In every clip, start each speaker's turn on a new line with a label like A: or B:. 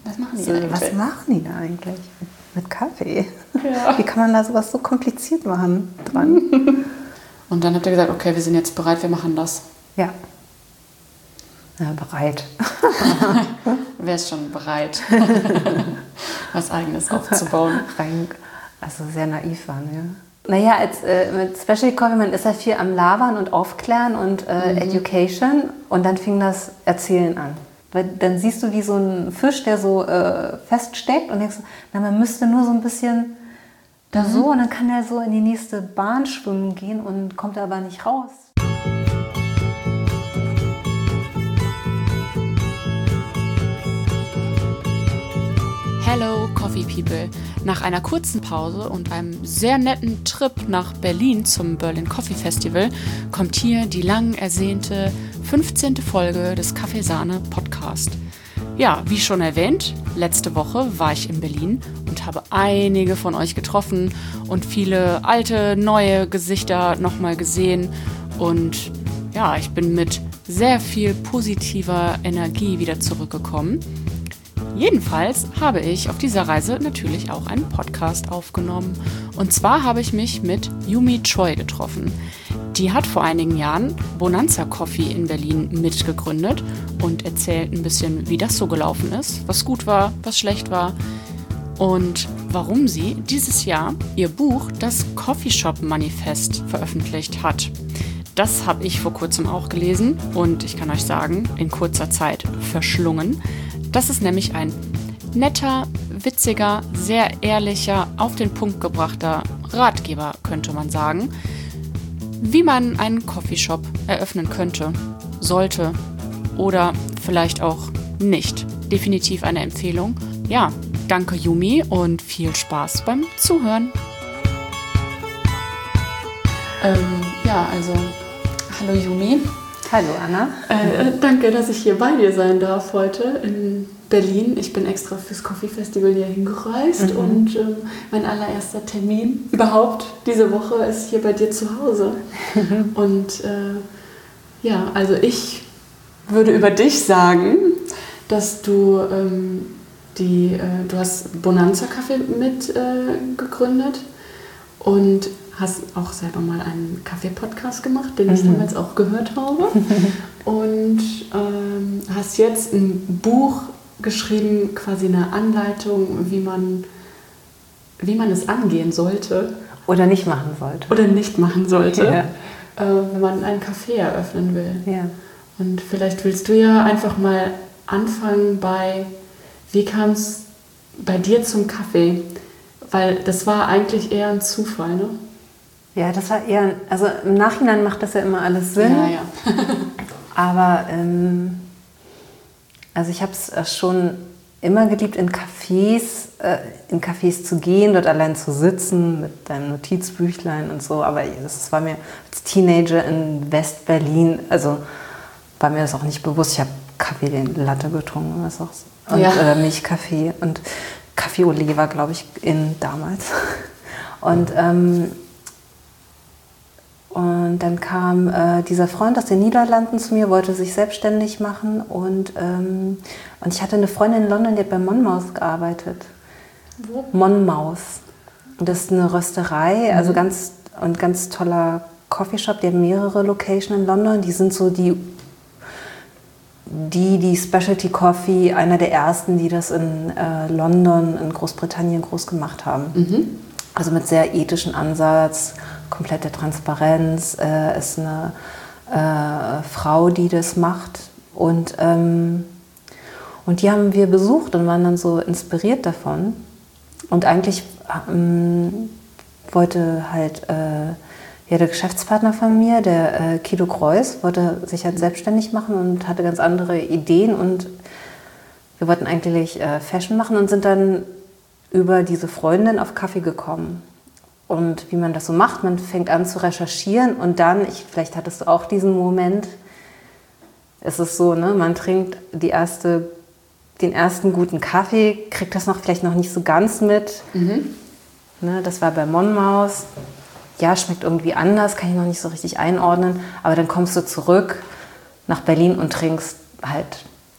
A: Was machen die
B: So,
A: eigentlich?
B: was machen die da eigentlich mit Kaffee?
A: Ja.
B: Wie kann man da sowas so kompliziert machen dran?
A: Und dann habt ihr gesagt, okay, wir sind jetzt bereit, wir machen das.
B: Ja. Ja, bereit.
A: Wer ist schon bereit, was Eigenes aufzubauen?
B: Also sehr naiv waren wir. Naja, mit Specialty Coffee, man ist ja viel am Labern und Aufklären und Education und dann fing das Erzählen an. Weil dann siehst du wie so ein Fisch, der so feststeckt und denkst, na, man müsste nur so ein bisschen da so und dann kann er so in die nächste Bahn schwimmen gehen und kommt aber nicht raus.
A: Hello Coffee People! Nach einer kurzen Pause und einem sehr netten Trip nach Berlin zum Berlin Coffee Festival kommt hier die lang ersehnte 15. Folge des Kaffeesahne Podcast. Ja, wie schon erwähnt, letzte Woche war ich in Berlin und habe einige von euch getroffen und viele alte, neue Gesichter nochmal gesehen. Und ja, ich bin mit sehr viel positiver Energie wieder zurückgekommen. Jedenfalls habe ich auf dieser Reise natürlich auch einen Podcast aufgenommen. Und zwar habe ich mich mit Yumi Choi getroffen. Die hat vor einigen Jahren Bonanza Coffee in Berlin mitgegründet und erzählt ein bisschen, wie das so gelaufen ist, was gut war, was schlecht war und warum sie dieses Jahr ihr Buch, das Coffeeshop Manifest, veröffentlicht hat. Das habe ich vor kurzem auch gelesen und ich kann euch sagen, in kurzer Zeit verschlungen. Das ist nämlich ein netter, witziger, sehr ehrlicher, auf den Punkt gebrachter Ratgeber, könnte man sagen, wie man einen Coffeeshop eröffnen könnte, sollte oder vielleicht auch nicht. Definitiv eine Empfehlung. Ja, danke Yumi und viel Spaß beim Zuhören. Hallo Yumi.
B: Hallo Anna.
A: Danke, dass ich hier bei dir sein darf heute in Berlin. Ich bin extra fürs Coffee Festival hier hingereist und mein allererster Termin überhaupt diese Woche ist hier bei dir zu Hause. Und also ich würde über dich sagen, dass du du hast Bonanza Kaffee mit gegründet und hast auch selber mal einen Kaffee-Podcast gemacht, den ich damals auch gehört habe. Und hast jetzt ein Buch geschrieben, quasi eine Anleitung, wie man es angehen sollte.
B: Oder nicht machen sollte.
A: Ja. Wenn man einen Café eröffnen will.
B: Ja.
A: Und vielleicht willst du ja einfach mal anfangen wie kam es bei dir zum Kaffee? Weil das war eigentlich eher ein Zufall, ne?
B: Ja, das war eher, also im Nachhinein macht das ja immer alles Sinn.
A: Ja.
B: Aber also ich habe es schon immer geliebt, in Cafés zu gehen, dort allein zu sitzen mit deinem Notizbüchlein und so. Aber das war mir als Teenager in West-Berlin, also war mir das auch nicht bewusst. Ich habe Kaffee, den Latte getrunken was auch so. Und Milchkaffee und Kaffee au lait war, glaube ich, damals. Und dann kam dieser Freund aus den Niederlanden zu mir, wollte sich selbstständig machen und ich hatte eine Freundin in London, die hat bei Monmouth gearbeitet.
A: Wo?
B: Monmouth. Und das ist eine Rösterei, also ganz toller Coffeeshop, die haben mehrere Locations in London. Die sind so die Specialty Coffee, einer der ersten, die das in London, in Großbritannien groß gemacht haben. Also mit sehr ethischem Ansatz, komplette Transparenz, ist eine Frau, die das macht. Und die haben wir besucht und waren dann so inspiriert davon. Und eigentlich wollte halt der Geschäftspartner von mir, der Guido Kreuz, wollte sich halt selbstständig machen und hatte ganz andere Ideen. Und wir wollten eigentlich Fashion machen und sind dann über diese Freundin auf Kaffee gekommen. Und wie man das so macht, man fängt an zu recherchieren und dann, vielleicht hattest du auch diesen Moment, es ist so, ne, man trinkt den ersten guten Kaffee, kriegt das vielleicht noch nicht so ganz mit. Ne, das war bei Monmouth. Ja, schmeckt irgendwie anders, kann ich noch nicht so richtig einordnen. Aber dann kommst du zurück nach Berlin und trinkst halt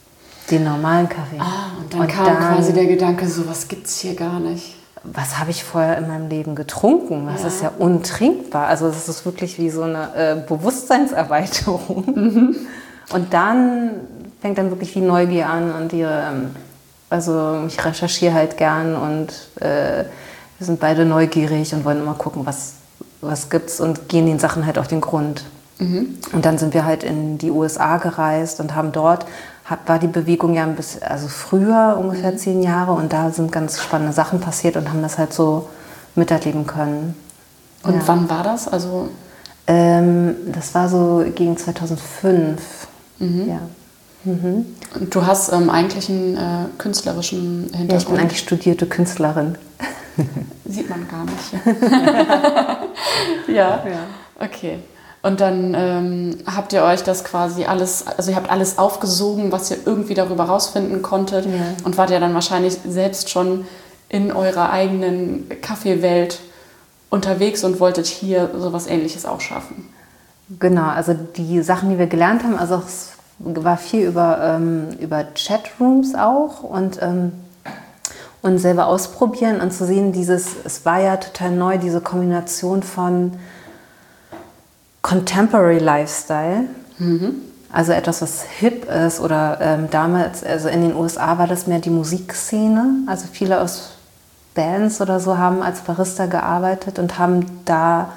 B: Den normalen Kaffee.
A: Und dann kam quasi der Gedanke, so was gibt's hier gar nicht.
B: Was habe ich vorher in meinem Leben getrunken? Das ist ja untrinkbar. Also es ist wirklich wie so eine Bewusstseinserweiterung. Und dann fängt dann wirklich die Neugier an und also ich recherchiere halt gern und wir sind beide neugierig und wollen immer gucken, was gibt's und gehen den Sachen halt auf den Grund. Und dann sind wir halt in die USA gereist und haben dort, war die Bewegung ja also früher, ungefähr 10 Jahre, und da sind ganz spannende Sachen passiert und haben das halt so miterleben können.
A: Und wann war das? Also
B: das war so gegen 2005. Ja.
A: Und du hast eigentlich einen künstlerischen Hintergrund?
B: Ja, ich bin eigentlich studierte Künstlerin.
A: Sieht man gar nicht. Ja, okay. Und dann habt ihr euch das quasi alles, also ihr habt alles aufgesogen, was ihr irgendwie darüber rausfinden konntet, und wart ja dann wahrscheinlich selbst schon in eurer eigenen Kaffeewelt unterwegs und wolltet hier sowas Ähnliches auch schaffen.
B: Genau, also die Sachen, die wir gelernt haben, also es war viel über Chatrooms auch und selber ausprobieren und zu sehen, es war ja total neu, diese Kombination von Contemporary Lifestyle, also etwas, was hip ist, oder damals, also in den USA war das mehr die Musikszene, also viele aus Bands oder so haben als Barista gearbeitet und haben da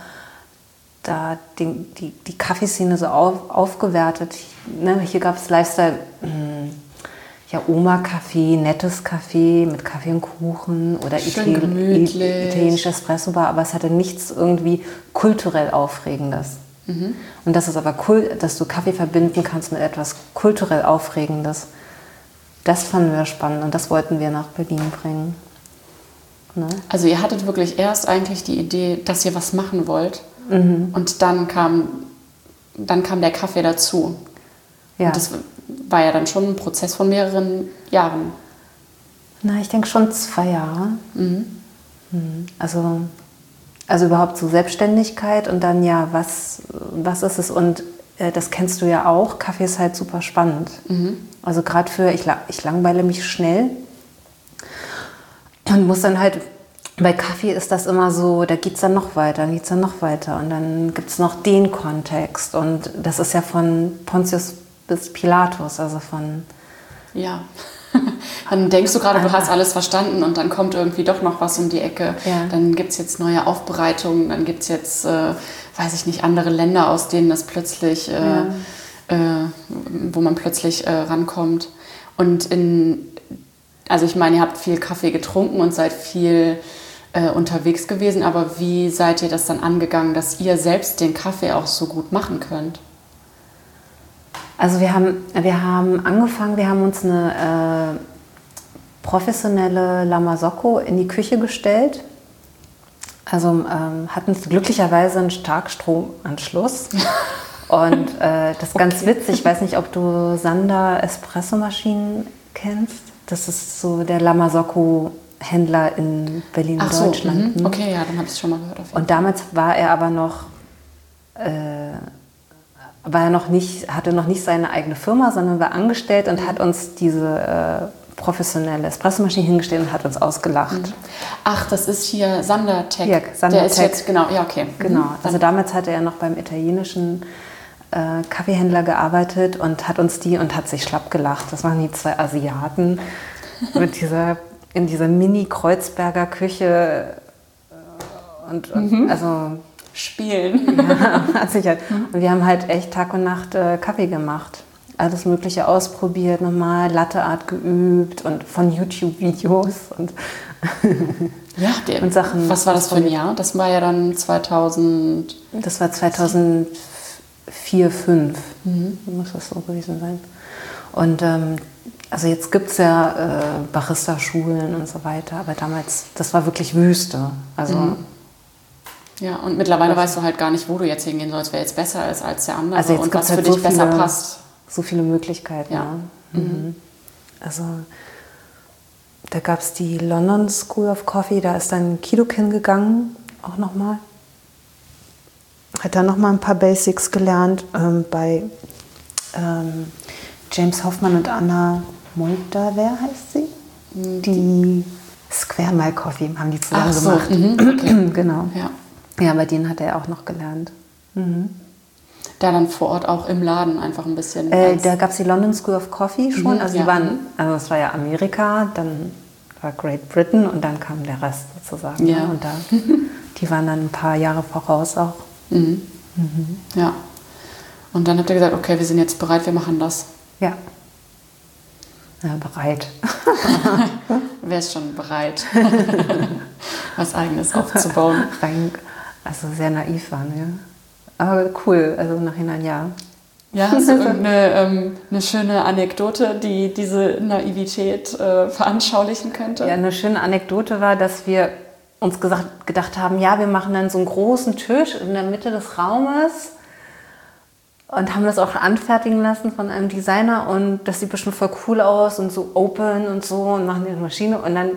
B: die Kaffeeszene so aufgewertet. Ne? Hier gab es Lifestyle, Oma-Kaffee, nettes Kaffee mit Kaffee und Kuchen oder italienische Espresso-Bar, aber es hatte nichts irgendwie kulturell Aufregendes. Und das ist aber cool, dass du Kaffee verbinden kannst mit etwas kulturell Aufregendes. Das fanden wir spannend und das wollten wir nach Berlin bringen. Ne?
A: Also ihr hattet wirklich erst eigentlich die Idee, dass ihr was machen wollt, und dann kam der Kaffee dazu. Ja. Und das war ja dann schon ein Prozess von mehreren Jahren.
B: Na, ich denke schon 2 Jahre. Also überhaupt so Selbstständigkeit und dann was ist es? Und das kennst du ja auch, Kaffee ist halt super spannend. Also gerade ich langweile mich schnell und muss dann halt, bei Kaffee ist das immer so, da geht es dann noch weiter, und dann gibt es noch den Kontext und das ist ja von Pontius bis Pilatus, also von...
A: Ja, dann denkst du gerade, du hast alles verstanden und dann kommt irgendwie doch noch was um die Ecke. Ja. Dann gibt es jetzt neue Aufbereitungen, dann gibt es jetzt, weiß ich nicht, andere Länder, aus denen das plötzlich, wo man plötzlich rankommt. Und also ich meine, ihr habt viel Kaffee getrunken und seid viel unterwegs gewesen, aber wie seid ihr das dann angegangen, dass ihr selbst den Kaffee auch so gut machen könnt?
B: Also wir haben angefangen, wir haben uns eine professionelle La Marzocco in die Küche gestellt. Also hatten glücklicherweise einen Starkstromanschluss. Und das ist ganz witzig, ich weiß nicht, ob du Sander Espressomaschinen kennst. Das ist so der La Marzocco-Händler in Berlin, Deutschland.
A: Okay, ja, dann habe ich es schon mal gehört.
B: Und damals war er aber noch... hatte noch nicht seine eigene Firma, sondern war angestellt und hat uns diese professionelle Espressomaschine hingestellt und hat uns ausgelacht.
A: Ach, das ist hier Sandertech.
B: Ja, Sandertech.
A: Der ist jetzt, genau, ja, okay.
B: Genau, also damals hatte er noch beim italienischen Kaffeehändler gearbeitet und hat sich schlapp gelacht. Das waren die 2 Asiaten in dieser Mini-Kreuzberger Küche und also...
A: Spielen.
B: Ja, und wir haben halt echt Tag und Nacht Kaffee gemacht. Alles Mögliche ausprobiert, nochmal Latte-Art geübt und von YouTube-Videos und Sachen.
A: Was war das für ein Jahr? Das war ja dann 2000...
B: Das war 2004, 2005. Muss das so gewesen sein. Und also jetzt gibt es ja Barista-Schulen und so weiter, aber damals, das war wirklich Wüste. Also...
A: Ja, und mittlerweile weißt du halt gar nicht, wo du jetzt hingehen sollst, wer jetzt besser ist als der andere,
B: also
A: und was
B: halt
A: für dich besser passt.
B: So viele Möglichkeiten.
A: Ja.
B: Ne? Also da gab es die London School of Coffee, da ist dann Kido hingegangen, auch nochmal. Hat dann nochmal ein paar Basics gelernt bei James Hoffmann und Anna Munterwehr heißt sie. Die Square Mile Coffee haben die zusammen
A: so,
B: gemacht.
A: Okay.
B: Genau.
A: Ja.
B: Ja, bei denen hat er auch noch gelernt.
A: Da dann vor Ort auch im Laden einfach ein bisschen.
B: Da gab es die London School of Coffee schon. Also
A: ja.
B: die waren, also es war ja Amerika, dann war Great Britain und dann kam der Rest sozusagen.
A: Ja.
B: Und die waren dann ein paar Jahre voraus auch.
A: Ja. Und dann habt ihr gesagt, okay, wir sind jetzt bereit, wir machen das.
B: Ja. Ja, bereit.
A: Wer ist schon bereit, was Eigenes aufzubauen?
B: Also sehr naiv waren wir. Aber cool, also im Nachhinein ja.
A: Ja, hast du irgendeine eine schöne Anekdote, die diese Naivität veranschaulichen könnte?
B: Ja, eine schöne Anekdote war, dass wir uns gedacht haben, ja, wir machen dann so einen großen Tisch in der Mitte des Raumes und haben das auch anfertigen lassen von einem Designer und das sieht bestimmt voll cool aus und so open und so und machen die Maschine und dann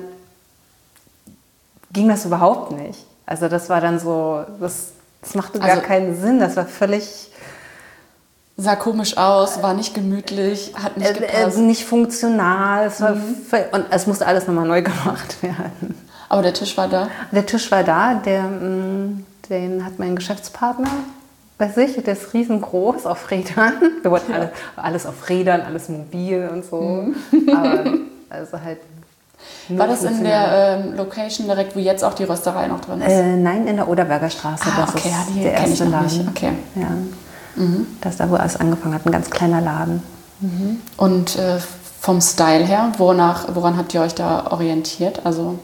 B: ging das überhaupt nicht. Also das war dann so, das machte gar keinen Sinn, das war völlig...
A: Sah komisch aus, war nicht gemütlich, hat nicht gepasst.
B: Nicht funktional, es war und es musste alles nochmal neu gemacht werden.
A: Aber der Tisch war da?
B: Der Tisch war da, den hat mein Geschäftspartner bei sich, der ist riesengroß auf Rädern. Wir wollten alles auf Rädern, alles mobil und so. Aber also halt
A: war das in der Location direkt, wo jetzt auch die Rösterei noch drin ist?
B: Nein, in der Oderberger Straße. Das
A: okay,
B: ist
A: die
B: der
A: kenne ich
B: erste
A: noch
B: Laden.
A: nicht. Okay.
B: Ja. Das ist da, wo alles angefangen hat, ein ganz kleiner Laden.
A: Und vom Style her, woran habt ihr euch da orientiert? Also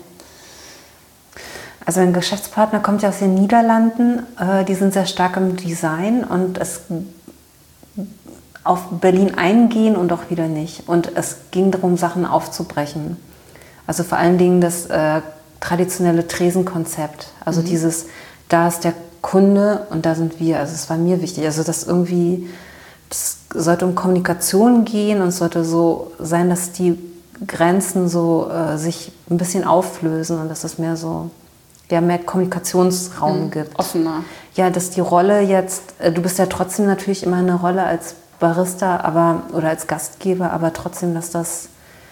B: mein Geschäftspartner kommt ja aus den Niederlanden. Die sind sehr stark im Design und es auf Berlin eingehen und auch wieder nicht. Und es ging darum, Sachen aufzubrechen. Also vor allen Dingen das traditionelle Tresenkonzept. Also dieses, da ist der Kunde und da sind wir. Also es war mir wichtig. Also das sollte um Kommunikation gehen und es sollte so sein, dass die Grenzen so sich ein bisschen auflösen und dass es mehr so mehr Kommunikationsraum gibt.
A: Offener.
B: Ja, dass die Rolle jetzt, du bist ja trotzdem natürlich immer eine Rolle als Barista oder als Gastgeber, aber trotzdem, dass das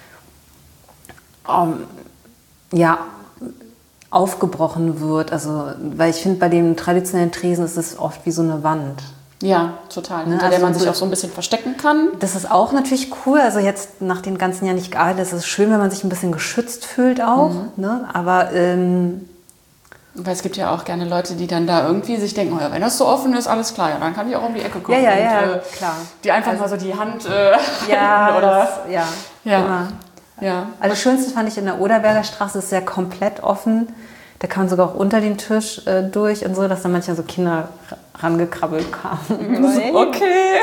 B: aufgebrochen wird. Also, weil ich finde, bei den traditionellen Tresen ist es oft wie so eine Wand.
A: Ja, total. Hinter der man sich auch so ein bisschen verstecken kann.
B: Das ist auch natürlich cool. Also jetzt nach den ganzen Jahren nicht gearbeitet, ist es schön, wenn man sich ein bisschen geschützt fühlt auch. Ne? Aber
A: weil es gibt ja auch gerne Leute, die dann da irgendwie sich denken, oh ja, wenn das so offen ist, alles klar, ja, dann kann ich auch um die Ecke kommen.
B: Ja, klar.
A: Die einfach mal so die Hand
B: oder
A: immer.
B: Ja. Also das Schönste fand ich in der Oderberger Straße, ist sehr komplett offen. Da kann man sogar auch unter den Tisch durch und so, dass da manchmal so Kinder rangekrabbelt kamen.
A: Okay.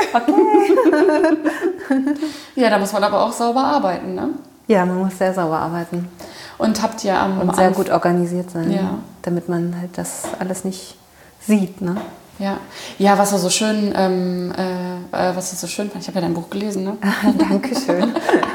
A: Ja, da muss man aber auch sauber arbeiten, ne?
B: Ja, man muss sehr sauber arbeiten.
A: Und habt ihr
B: und sehr gut organisiert sein, damit man halt das alles nicht sieht, ne?
A: Ja, was so schön fand, ich habe ja dein Buch gelesen, ne?
B: Dankeschön.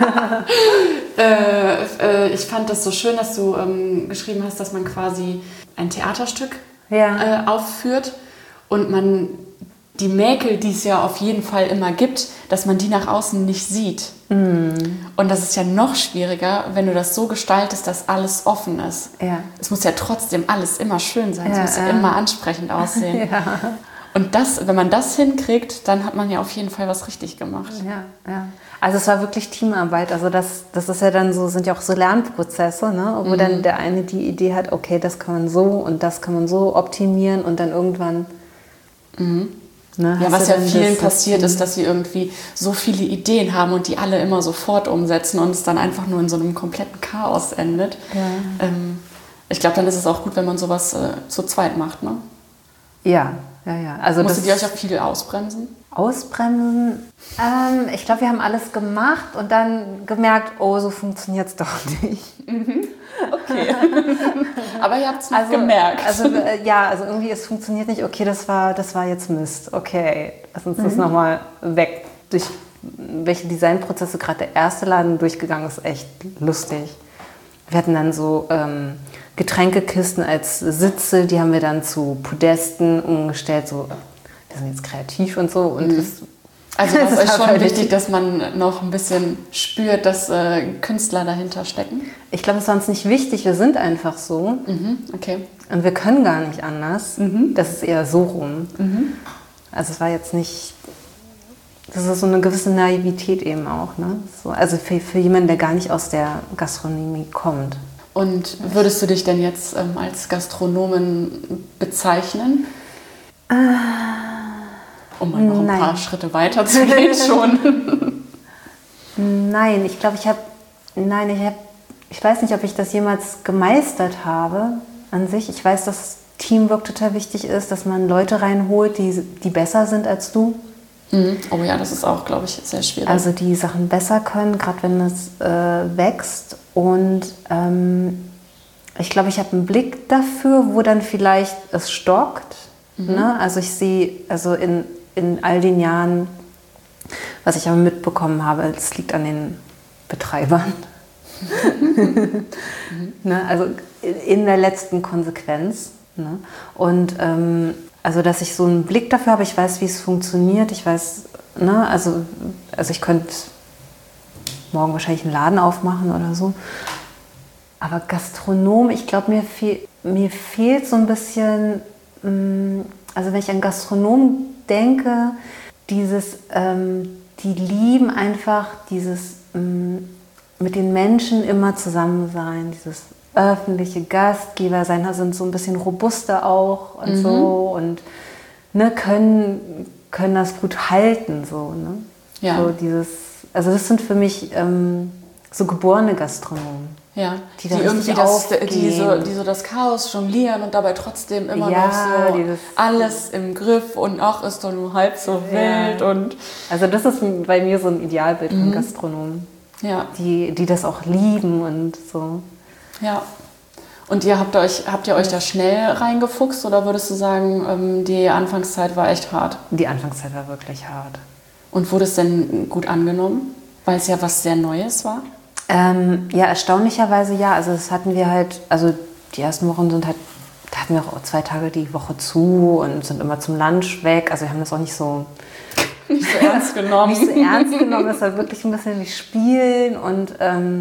A: Ich fand das so schön, dass du geschrieben hast, dass man quasi ein Theaterstück aufführt und man die Mäkel, die es ja auf jeden Fall immer gibt, dass man die nach außen nicht sieht. Und das ist ja noch schwieriger, wenn du das so gestaltest, dass alles offen ist. Ja. Es muss ja trotzdem alles immer schön sein, es muss ja immer ansprechend aussehen. Und wenn man das hinkriegt, dann hat man ja auf jeden Fall was richtig gemacht.
B: Ja. Also es war wirklich Teamarbeit. Also das ist ja dann so, sind ja auch so Lernprozesse, ne? Wo dann der eine die Idee hat, okay, das kann man so und das kann man so optimieren und dann irgendwann... Ne,
A: ja, was ja vielen passiert ist, dass sie irgendwie so viele Ideen haben und die alle immer sofort umsetzen und es dann einfach nur in so einem kompletten Chaos endet. Ja. Ich glaube, dann ist es auch gut, wenn man sowas zu zweit macht, ne?
B: Ja. Also
A: musstet ihr euch auch viel ausbremsen?
B: Ausbremsen? Ich glaube, wir haben alles gemacht und dann gemerkt, oh, so funktioniert es doch nicht.
A: Okay. Aber ihr habt es gemerkt.
B: Also irgendwie, es funktioniert nicht. Okay, das war jetzt Mist. Okay, lass uns das nochmal weg. Durch welche Designprozesse gerade der erste Laden durchgegangen ist, echt lustig. Wir hatten dann so Getränkekisten als Sitze, die haben wir dann zu Podesten umgestellt. So, wir sind jetzt kreativ und so. Und
A: Also das ist euch schon
B: halt
A: wichtig, dass man noch ein bisschen spürt, dass Künstler dahinter stecken?
B: Ich glaube, es war uns nicht wichtig, wir sind einfach so.
A: Okay.
B: Und wir können gar nicht anders. Das ist eher so rum. Also es war jetzt nicht... Das ist so eine gewisse Naivität eben auch. Ne? So, also für jemanden, der gar nicht aus der Gastronomie kommt.
A: Und würdest du dich denn jetzt als Gastronomin bezeichnen? Um mal noch ein paar Schritte weiter zu gehen schon.
B: Nein, ich glaube, ich weiß nicht, ob ich das jemals gemeistert habe an sich. Ich weiß, dass Teamwork total wichtig ist, dass man Leute reinholt, die besser sind als du.
A: Oh ja, das ist auch, glaube ich, sehr schwierig.
B: Also die Sachen besser können, gerade wenn es wächst. Und ich glaube, ich habe einen Blick dafür, wo dann vielleicht es stockt. Ne? Also ich sehe, also in all den Jahren, was ich aber mitbekommen habe, es liegt an den Betreibern. Ne? Also in der letzten Konsequenz. Ne? Und also, dass ich so einen Blick dafür habe, ich weiß, wie es funktioniert, ich weiß, ne, also ich könnte morgen wahrscheinlich einen Laden aufmachen oder so. Aber Gastronom, ich glaube, mir fehlt so ein bisschen, also wenn ich an Gastronomen denke, die lieben einfach dieses mit den Menschen immer zusammen sein, dieses öffentliche Gastgeber sein, sind so ein bisschen robuster auch und so und ne, können das gut halten. So, ne?
A: Ja.
B: So also das sind für mich so geborene Gastronomen.
A: Ja,
B: die
A: irgendwie so das Chaos jonglieren und dabei trotzdem immer noch so alles im Griff und ach, ist doch nur halb so wild. Und
B: also das ist bei mir so ein Idealbild von Gastronomen, die das auch lieben und so.
A: Ja. Und habt ihr euch da schnell reingefuchst oder würdest du sagen, die Anfangszeit war echt hart?
B: Die Anfangszeit war wirklich hart.
A: Und wurde es denn gut angenommen, weil es ja was sehr Neues war?
B: Ja, erstaunlicherweise ja. Also das hatten wir halt, also die ersten Wochen da hatten wir auch 2 Tage die Woche zu und sind immer zum Lunch weg. Also wir haben das auch nicht so
A: ernst genommen.
B: Nicht so ernst genommen, das war wirklich ein bisschen wie Spielen und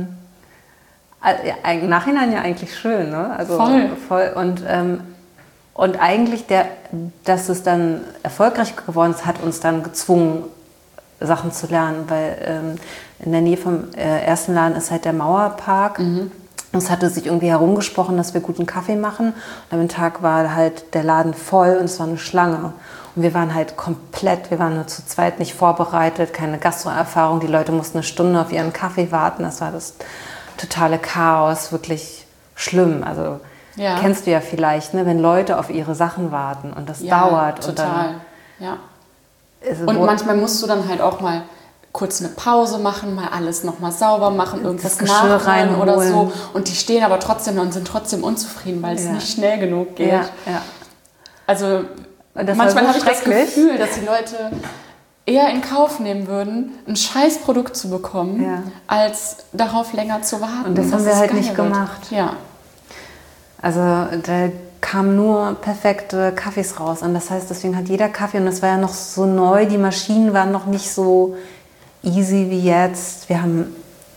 B: im Nachhinein ja eigentlich schön, ne? Also voll. Und eigentlich, dass es dann erfolgreich geworden ist, hat uns dann gezwungen, Sachen zu lernen, weil in der Nähe vom ersten Laden ist halt der Mauerpark. Es hatte sich irgendwie herumgesprochen, dass wir guten Kaffee machen. Und am Tag war halt der Laden voll und es war eine Schlange. Und wir waren halt wir waren nur zu zweit nicht vorbereitet, keine Gastroerfahrung. Die Leute mussten eine Stunde auf ihren Kaffee warten. Das war das totale Chaos, wirklich schlimm. Also kennst du ja vielleicht, ne, wenn Leute auf ihre Sachen warten und das dauert.
A: Total, und manchmal musst du dann halt auch mal kurz eine Pause machen, mal alles nochmal sauber machen, irgendwas nachholen oder so. Und die stehen aber trotzdem und sind trotzdem unzufrieden, weil es nicht schnell genug geht.
B: Ja.
A: Also manchmal habe ich das Gefühl, dass die Leute eher in Kauf nehmen würden, ein Scheißprodukt zu bekommen, als darauf länger zu warten.
B: Und das haben wir halt nicht gemacht.
A: Ja.
B: Also da kamen nur perfekte Kaffees raus. Und das heißt, deswegen hat jeder Kaffee, und das war ja noch so neu, die Maschinen waren noch nicht so easy wie jetzt. Wir haben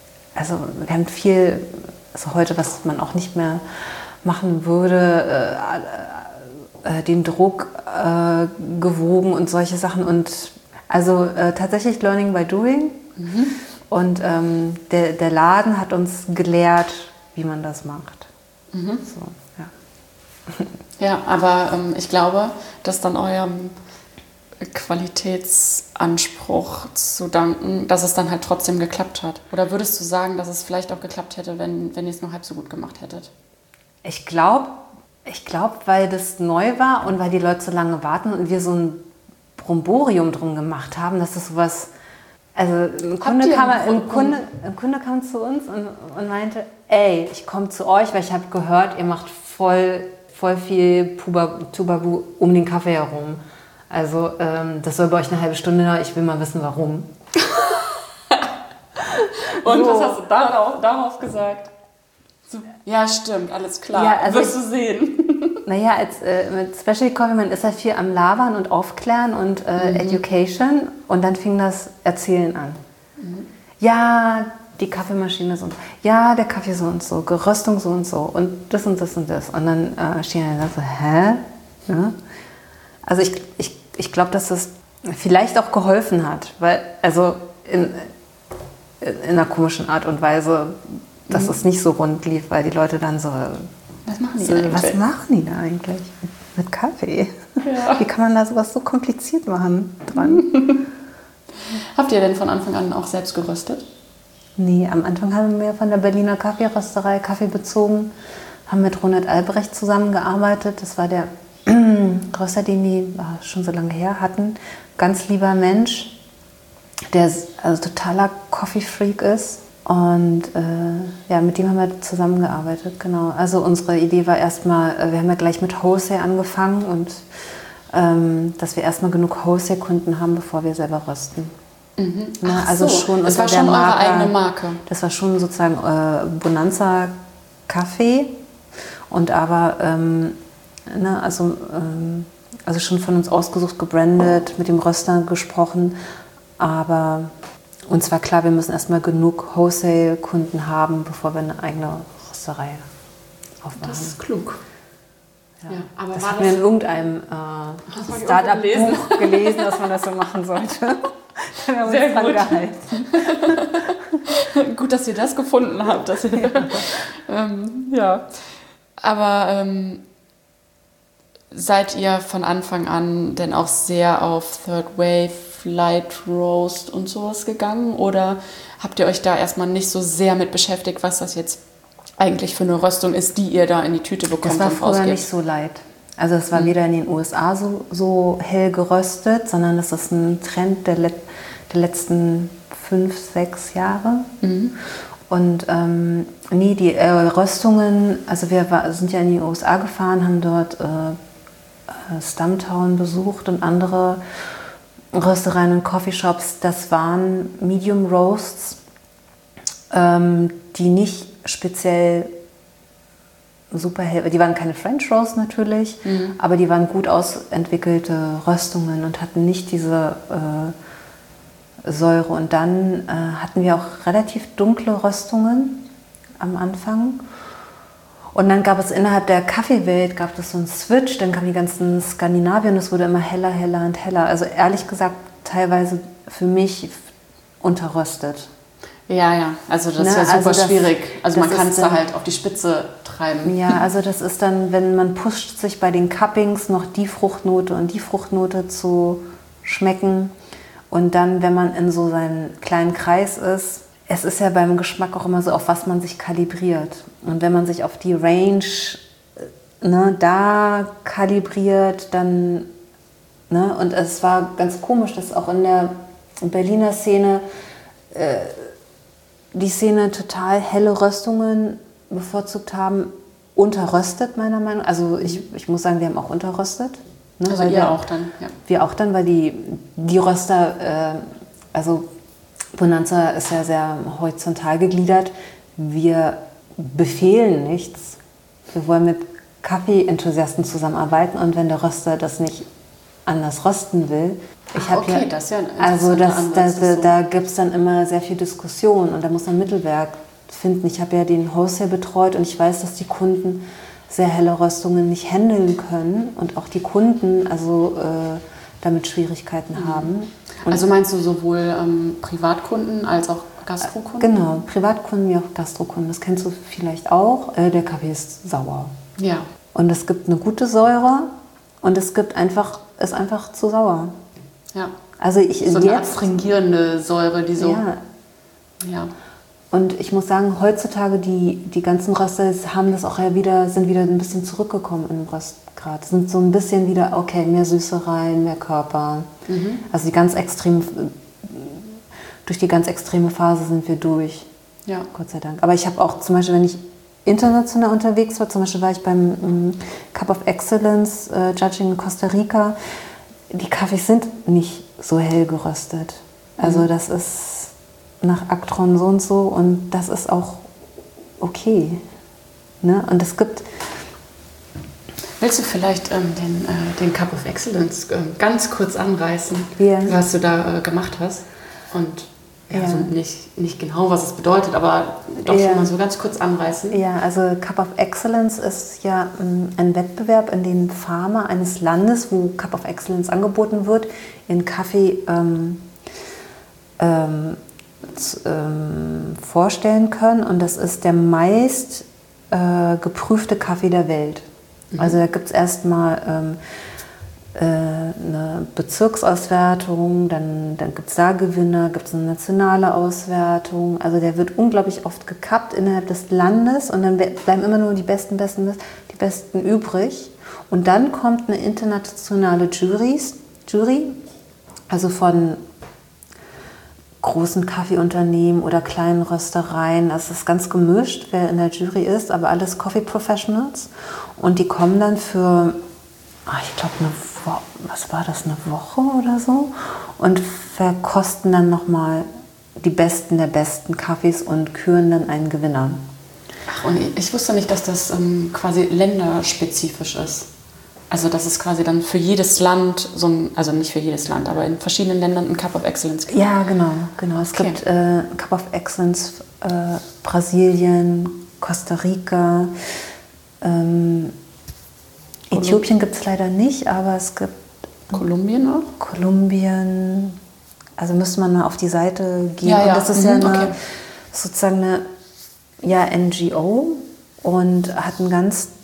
B: viel, also heute, was man auch nicht mehr machen würde, den Druck gewogen und solche Sachen. Und also tatsächlich Learning by Doing. Und der Laden hat uns gelehrt, wie man das macht. So,
A: ja, aber ich glaube, dass dann eurem Qualitätsanspruch zu danken, dass es dann halt trotzdem geklappt hat. Oder würdest du sagen, dass es vielleicht auch geklappt hätte, wenn ihr es nur halb so gut gemacht hättet?
B: Ich glaube, weil das neu war und weil die Leute so lange warten und wir so ein Bromborium drum gemacht haben, dass das sowas... Also ein Kunde kam zu uns und meinte, ey, ich komme zu euch, weil ich habe gehört, ihr macht voll viel Tubabu um den Kaffee herum. Also das soll bei euch eine halbe Stunde dauern, ich will mal wissen, warum.
A: Und was hast du darauf gesagt? So, ja, stimmt, alles klar,
B: ja, also
A: wirst du sehen.
B: Naja, mit Specialty Coffee, man ist ja viel am Labern und Aufklären und Education und dann fing das Erzählen an. Ja, die Kaffeemaschine so und so. Ja, der Kaffee so und so, Geröstung so und so und das und das und das. Und dann stehen wir da so, hä? Ja? Also ich glaube, dass das vielleicht auch geholfen hat, weil, also in einer komischen Art und Weise, dass es nicht so rund lief, weil die Leute dann so,
A: Was machen die
B: so,
A: eigentlich?
B: was machen die da eigentlich mit Kaffee?
A: Ja.
B: Wie kann man da sowas so kompliziert machen dran?
A: Habt ihr denn von Anfang an auch selbst geröstet?
B: Nee, am Anfang haben wir von der Berliner Kaffeerösterei Kaffee bezogen, haben mit Ronald Albrecht zusammengearbeitet. Das war der Röster, den die schon so lange her hatten. Ganz lieber Mensch, der also totaler Coffee-Freak ist. Und ja, mit dem haben wir zusammengearbeitet, genau. Also unsere Idee war erstmal, wir haben ja gleich mit Wholesale angefangen und dass wir erstmal genug Wholesale-Kunden haben, bevor wir selber rösten.
A: Ach
B: also
A: so,
B: schon
A: das war
B: unter
A: schon
B: der
A: eure eigene Marke.
B: Das war schon sozusagen Bonanza Kaffee und aber also schon von uns ausgesucht, gebrandet, mit dem Röster gesprochen, aber uns war klar, wir müssen erstmal genug Wholesale-Kunden haben, bevor wir eine eigene Rösterei aufmachen.
A: Das ist klug.
B: Ja.
A: Ja, aber
B: das
A: war
B: hat mir in irgendeinem Startup-Buch gelesen, dass man das so machen sollte. Dann haben wir
A: Sehr
B: uns dran
A: gut.
B: gehalten.
A: Gut, dass ihr das gefunden habt. Dass ihr, ja. Aber seid ihr von Anfang an denn auch sehr auf Third Wave, Light Roast und sowas gegangen? Oder habt ihr euch da erstmal nicht so sehr mit beschäftigt, was das jetzt eigentlich für eine Röstung ist, die ihr da in die Tüte bekommt
B: Das war
A: und
B: früher
A: rausgebt?
B: nicht so light. Also es war weder in den USA so hell geröstet, sondern das ist ein Trend der letzten 5, 6 Jahre. Und die Röstungen, also wir sind ja in die USA gefahren, haben dort Stumptown besucht und andere Röstereien und Coffeeshops. Das waren Medium Roasts, die nicht speziell super hell, die waren keine French Roast natürlich, aber die waren gut ausentwickelte Röstungen und hatten nicht diese Säure. Und dann hatten wir auch relativ dunkle Röstungen am Anfang. Und dann gab es innerhalb der Kaffeewelt so einen Switch, dann kamen die ganzen Skandinavier und es wurde immer heller, heller und heller. Also ehrlich gesagt teilweise für mich unterröstet.
A: Ja, also das ist ja super schwierig. Also man kann es da halt auf die Spitze treiben.
B: Ja, also das ist dann, wenn man pusht sich bei den Cuppings noch die Fruchtnote und die Fruchtnote zu schmecken. Und dann, wenn man in so seinem kleinen Kreis ist, es ist ja beim Geschmack auch immer so, auf was man sich kalibriert. Und wenn man sich auf die Range da kalibriert, dann, und es war ganz komisch, dass auch in der Berliner Szene die Szene total helle Röstungen bevorzugt haben, unterröstet meiner Meinung nach. Also ich muss sagen, wir haben auch unterröstet.
A: Also ihr auch dann, ja.
B: Wir auch dann, weil die Röster, also Bonanza ist ja sehr horizontal gegliedert. Wir befehlen nichts. Wir wollen mit Kaffee-Enthusiasten zusammenarbeiten und wenn der Röster das nicht anders rösten will.
A: Das ist ja
B: also da gibt es dann immer sehr viel Diskussion und da muss man ein Mittelwerk finden. Ich habe ja den Wholesale betreut und ich weiß, dass die Kunden sehr helle Röstungen nicht handeln können und auch die Kunden damit Schwierigkeiten haben. Und
A: also meinst du sowohl Privatkunden als auch Gastrokunden?
B: Genau, Privatkunden wie auch Gastrokunden. Das kennst du vielleicht auch. Der Kaffee ist sauer.
A: Ja.
B: Und es gibt eine gute Säure und es ist einfach zu sauer.
A: Ja.
B: Also
A: so eine astringierende Säure, die so. Ja.
B: Und ich muss sagen, heutzutage die ganzen Röster haben das auch sind wieder ein bisschen zurückgekommen im Röstgrad. Sind so ein bisschen wieder, okay, mehr Süße rein, mehr Körper. Also durch die ganz extreme Phase sind wir durch. Ja. Gott sei Dank. Aber ich habe auch zum Beispiel, wenn ich international unterwegs war, zum Beispiel war ich beim Cup of Excellence Judging in Costa Rica. Die Kaffees sind nicht so hell geröstet. Also das ist nach Actron so und so und das ist auch okay. Und es gibt...
A: Willst du vielleicht den Cup of Excellence ganz kurz anreißen, was du da gemacht hast? Und also nicht genau, was es bedeutet, aber doch schon mal so ganz kurz anreißen.
B: Ja, also Cup of Excellence ist ja ein Wettbewerb, in dem Farmer eines Landes, wo Cup of Excellence angeboten wird, ihren Kaffee vorstellen können. Und das ist der meist geprüfte Kaffee der Welt. Also da gibt es erstmal eine Bezirksauswertung, dann gibt es da Gewinner, gibt es eine nationale Auswertung. Also der wird unglaublich oft gekappt innerhalb des Landes und dann bleiben immer nur die Besten übrig. Und dann kommt eine internationale Jury, also von großen Kaffeeunternehmen oder kleinen Röstereien. Das ist ganz gemischt, wer in der Jury ist, aber alles Coffee Professionals. Und die kommen dann für, ich glaube, eine Woche oder so und verkosten dann nochmal die Besten der besten Kaffees und küren dann einen Gewinner.
A: Ach, und ich wusste nicht, dass das quasi länderspezifisch ist. Also dass es quasi dann für jedes Land, also nicht für jedes Land, aber in verschiedenen Ländern ein Cup of Excellence gibt.
B: Ja, genau. Es gibt Cup of Excellence Brasilien, Costa Rica, Äthiopien gibt es leider nicht, aber es gibt
A: Kolumbien auch?
B: Kolumbien, also müsste man mal auf die Seite gehen. Ja.
A: Und
B: das ist sozusagen eine NGO und hat eine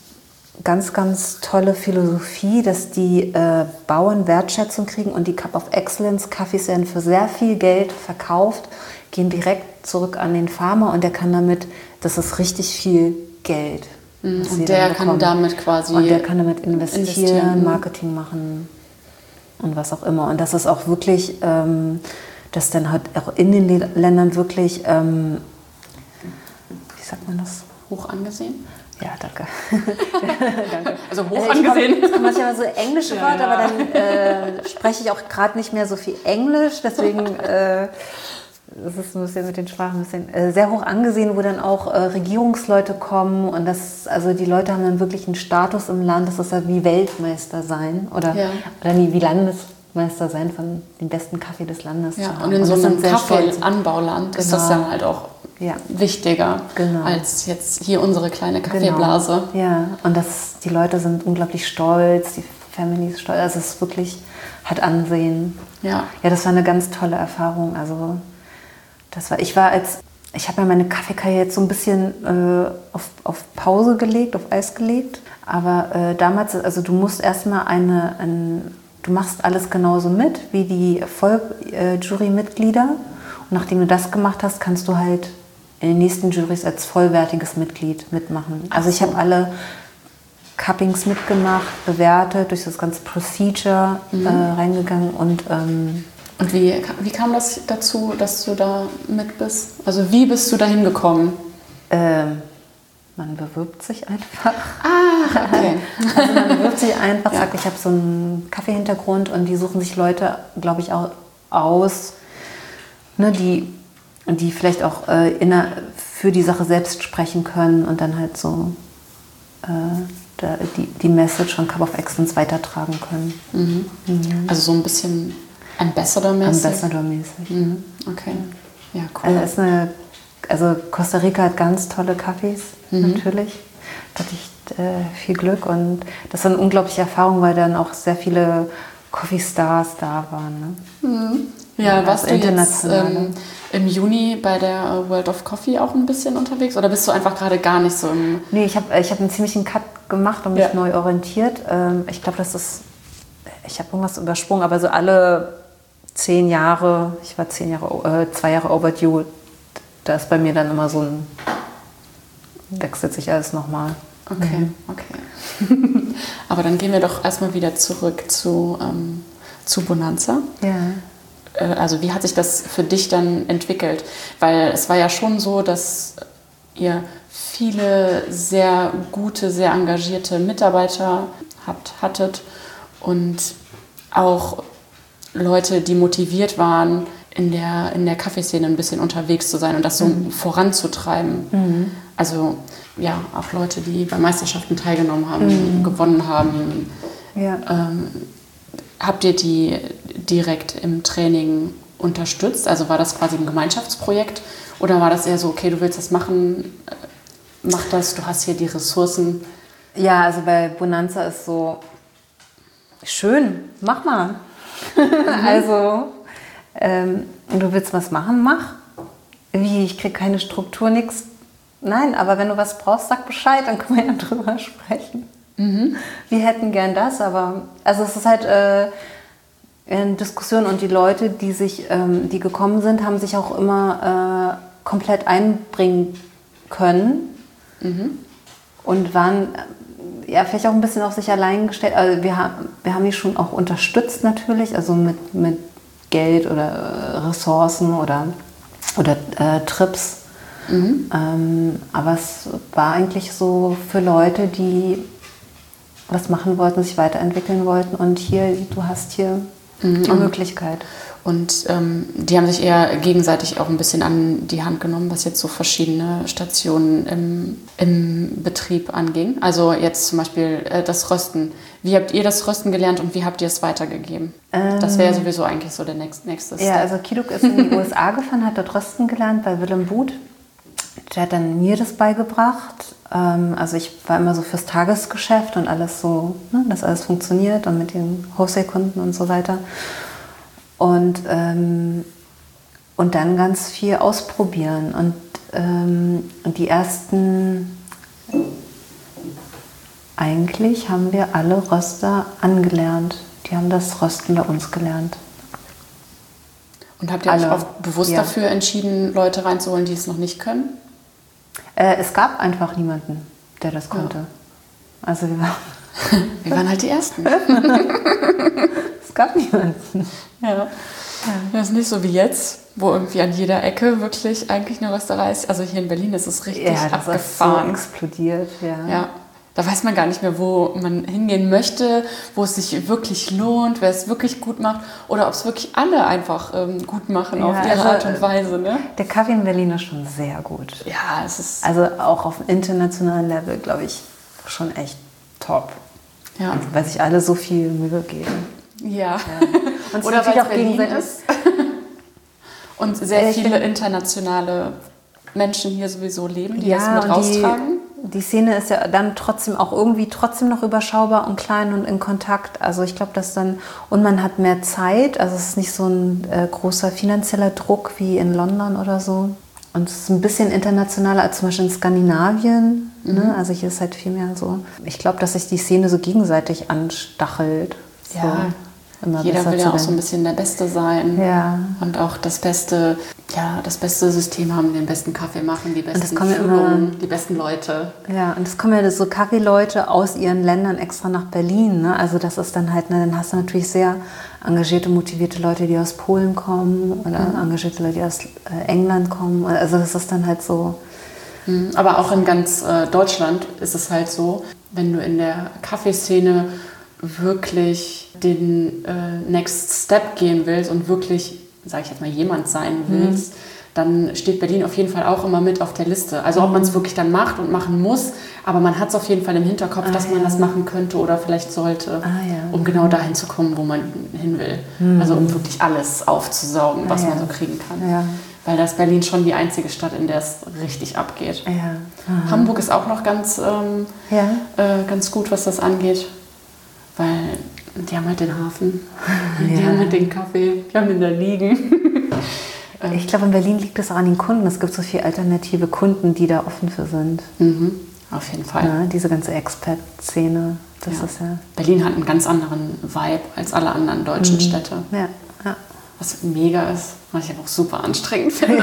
B: ganz tolle Philosophie, dass die Bauern Wertschätzung kriegen und die Cup of Excellence Kaffees werden für sehr viel Geld verkauft, gehen direkt zurück an den Farmer und der kann damit, das ist richtig viel Geld.
A: Und der kann damit quasi
B: investieren, Marketing machen und was auch immer. Und das ist auch wirklich, dass dann halt auch in den Ländern wirklich, wie sagt man das?
A: Hoch angesehen?
B: Ja, danke.
A: Danke. Also hoch angesehen.
B: Es kommen manchmal so englische Wörter, aber dann spreche ich auch gerade nicht mehr so viel Englisch, deswegen das ist ein bisschen mit den Sprachen sehr hoch angesehen, wo dann auch Regierungsleute kommen und also die Leute haben dann wirklich einen Status im Land, das ist ja wie Weltmeister sein oder wie Landesmeister sein von dem besten Kaffee des Landes.
A: Ja, und in so einem Kaffeeanbauland ist das dann halt auch wichtiger als jetzt hier unsere kleine Kaffeeblase.
B: Genau. Ja, und die Leute sind unglaublich stolz, die Families stolz, also es ist wirklich, hat Ansehen. Ja, das war eine ganz tolle Erfahrung, also ich habe ja meine Kaffeekarriere jetzt so ein bisschen auf Pause gelegt, auf Eis gelegt. Aber damals, also du musst erstmal du machst alles genauso mit wie die Jurymitglieder. Und nachdem du das gemacht hast, kannst du halt in den nächsten Jurys als vollwertiges Mitglied mitmachen. Also ich habe alle Cuppings mitgemacht, bewertet, durch das ganze Procedure reingegangen
A: Und wie kam das dazu, dass du da mit bist? Also wie bist du da hingekommen?
B: Man bewirbt sich einfach.
A: Ah, okay.
B: Also man bewirbt sich einfach, sagt, ich habe so einen Kaffeehintergrund und die suchen sich Leute, glaube ich, auch aus, ne, die vielleicht auch für die Sache selbst sprechen können und dann halt so die Message von Cup of Excellence weitertragen können.
A: Also so ein bisschen Ambassador-mäßig?
B: Ambassador-mäßig.
A: Okay, ja, cool.
B: Also Costa Rica hat ganz tolle Kaffees, natürlich. Da hatte ich viel Glück und das war eine unglaubliche Erfahrung, weil dann auch sehr viele Coffee-Stars da waren. Ne?
A: Ja, warst du jetzt im Juni bei der World of Coffee auch ein bisschen unterwegs oder bist du einfach gerade gar nicht so im...
B: Nee, ich hab einen ziemlichen Cut gemacht und mich neu orientiert. Ich glaube, ich habe irgendwas übersprungen, aber so alle 10 Jahre, ich war 2 Jahre overdue, da ist bei mir dann immer so wechselt sich alles nochmal.
A: Okay. Aber dann gehen wir doch erstmal wieder zurück zu Bonanza.
B: Ja.
A: Also wie hat sich das für dich dann entwickelt? Weil es war ja schon so, dass ihr viele sehr gute, sehr engagierte Mitarbeiter hattet und auch Leute, die motiviert waren, in der Kaffeeszene ein bisschen unterwegs zu sein und das so voranzutreiben. Also ja, auch Leute, die bei Meisterschaften teilgenommen haben, gewonnen haben.
B: Ja.
A: Habt ihr die direkt im Training unterstützt? Also war das quasi ein Gemeinschaftsprojekt oder war das eher so, okay, du willst das machen, mach das, du hast hier die Ressourcen?
B: Ja, also bei Bonanza ist so, schön, mach mal. Also, du willst was machen, mach. Wie, ich kriege keine Struktur, nichts. Nein, aber wenn du was brauchst, sag Bescheid, dann können wir ja drüber sprechen. Wir hätten gern das, aber also es ist halt eine Diskussion und die Leute, die gekommen sind, haben sich auch immer komplett einbringen können und waren ja vielleicht auch ein bisschen auf sich allein gestellt. Also wir haben die schon auch unterstützt natürlich, also mit Geld oder Ressourcen oder Trips. Aber es war eigentlich so für Leute, die was machen wollten, sich weiterentwickeln wollten und hier, du hast hier eine Möglichkeit.
A: Und die haben sich eher gegenseitig auch ein bisschen an die Hand genommen, was jetzt so verschiedene Stationen im Betrieb anging. Also jetzt zum Beispiel das Rösten. Wie habt ihr das Rösten gelernt und wie habt ihr es weitergegeben? Das wäre ja sowieso eigentlich so der nächste Step.
B: Ja, also Kiduk ist in die USA gefahren, hat dort Rösten gelernt bei Willem Buth. Der hat dann mir das beigebracht. Also ich war immer so fürs Tagesgeschäft und alles so, ne, dass alles funktioniert und mit den Wholesale-Kunden und so weiter. Und dann ganz viel ausprobieren. Und die ersten, eigentlich haben wir alle Röster angelernt. Die haben das Rösten bei uns gelernt.
A: Und habt ihr euch auch bewusst dafür entschieden, Leute reinzuholen, die es noch nicht können?
B: Es gab einfach niemanden, der das konnte. Also
A: wir waren halt die Ersten.
B: Es gab niemanden.
A: Ja. Das ist nicht so wie jetzt, wo irgendwie an jeder Ecke wirklich eigentlich eine Rösterei ist. Also hier in Berlin ist es richtig abgefahren.
B: Ist so explodiert,
A: ja. Da weiß man gar nicht mehr, wo man hingehen möchte, wo es sich wirklich lohnt, wer es wirklich gut macht oder ob es wirklich alle einfach gut machen auf ihre Art und Weise. Ne?
B: Der Kaffee in Berlin ist schon sehr gut.
A: Ja, es ist...
B: Also auch auf internationalem Level, glaube ich, schon echt top.
A: Ja.
B: Also, weil sich alle so viel Mühe geben.
A: Ja.
B: Und
A: oder weil es auch gegenseitig ist. Und sehr viele internationale Menschen hier sowieso leben, die das mit raustragen.
B: Die Szene ist ja dann trotzdem noch überschaubar und klein und in Kontakt. Also ich glaube, dass dann, und man hat mehr Zeit, also es ist nicht so ein großer finanzieller Druck wie in London oder so. Und es ist ein bisschen internationaler als zum Beispiel in Skandinavien. Ne? Also hier ist halt viel mehr so. Ich glaube, dass sich die Szene so gegenseitig anstachelt.
A: Ja. Jeder will ja auch so ein bisschen der Beste sein und auch das beste System haben, den besten Kaffee machen, die besten Führungen, die besten Leute.
B: Ja, und es kommen ja so Kaffeeleute aus ihren Ländern extra nach Berlin. Ne? Also das ist dann halt, dann hast du natürlich sehr engagierte, motivierte Leute, die aus Polen kommen oder engagierte Leute, die aus England kommen. Also das ist dann halt so.
A: Aber auch in ganz Deutschland ist es halt so, wenn du in der Kaffeeszene wirklich den Next Step gehen willst und wirklich, sage ich jetzt mal, jemand sein willst, dann steht Berlin auf jeden Fall auch immer mit auf der Liste. Also ob man es wirklich dann macht und machen muss, aber man hat es auf jeden Fall im Hinterkopf, dass man das machen könnte oder vielleicht sollte, um genau dahin zu kommen, wo man hin will. Also um wirklich alles aufzusaugen, was man so kriegen kann.
B: Ja.
A: Weil das Berlin schon die einzige Stadt, in der es richtig abgeht.
B: Ja.
A: Hamburg ist auch noch ganz gut, was das angeht. Weil die haben halt den Hafen, die haben halt den Kaffee, die haben den da liegen.
B: Ich glaube, in Berlin liegt es auch an den Kunden. Es gibt so viele alternative Kunden, die da offen für sind.
A: Auf jeden Fall.
B: Ja, diese ganze Expat-Szene, das ist ja...
A: Berlin hat einen ganz anderen Vibe als alle anderen deutschen Städte.
B: Ja.
A: Was mega ist, was ich aber auch super anstrengend finde.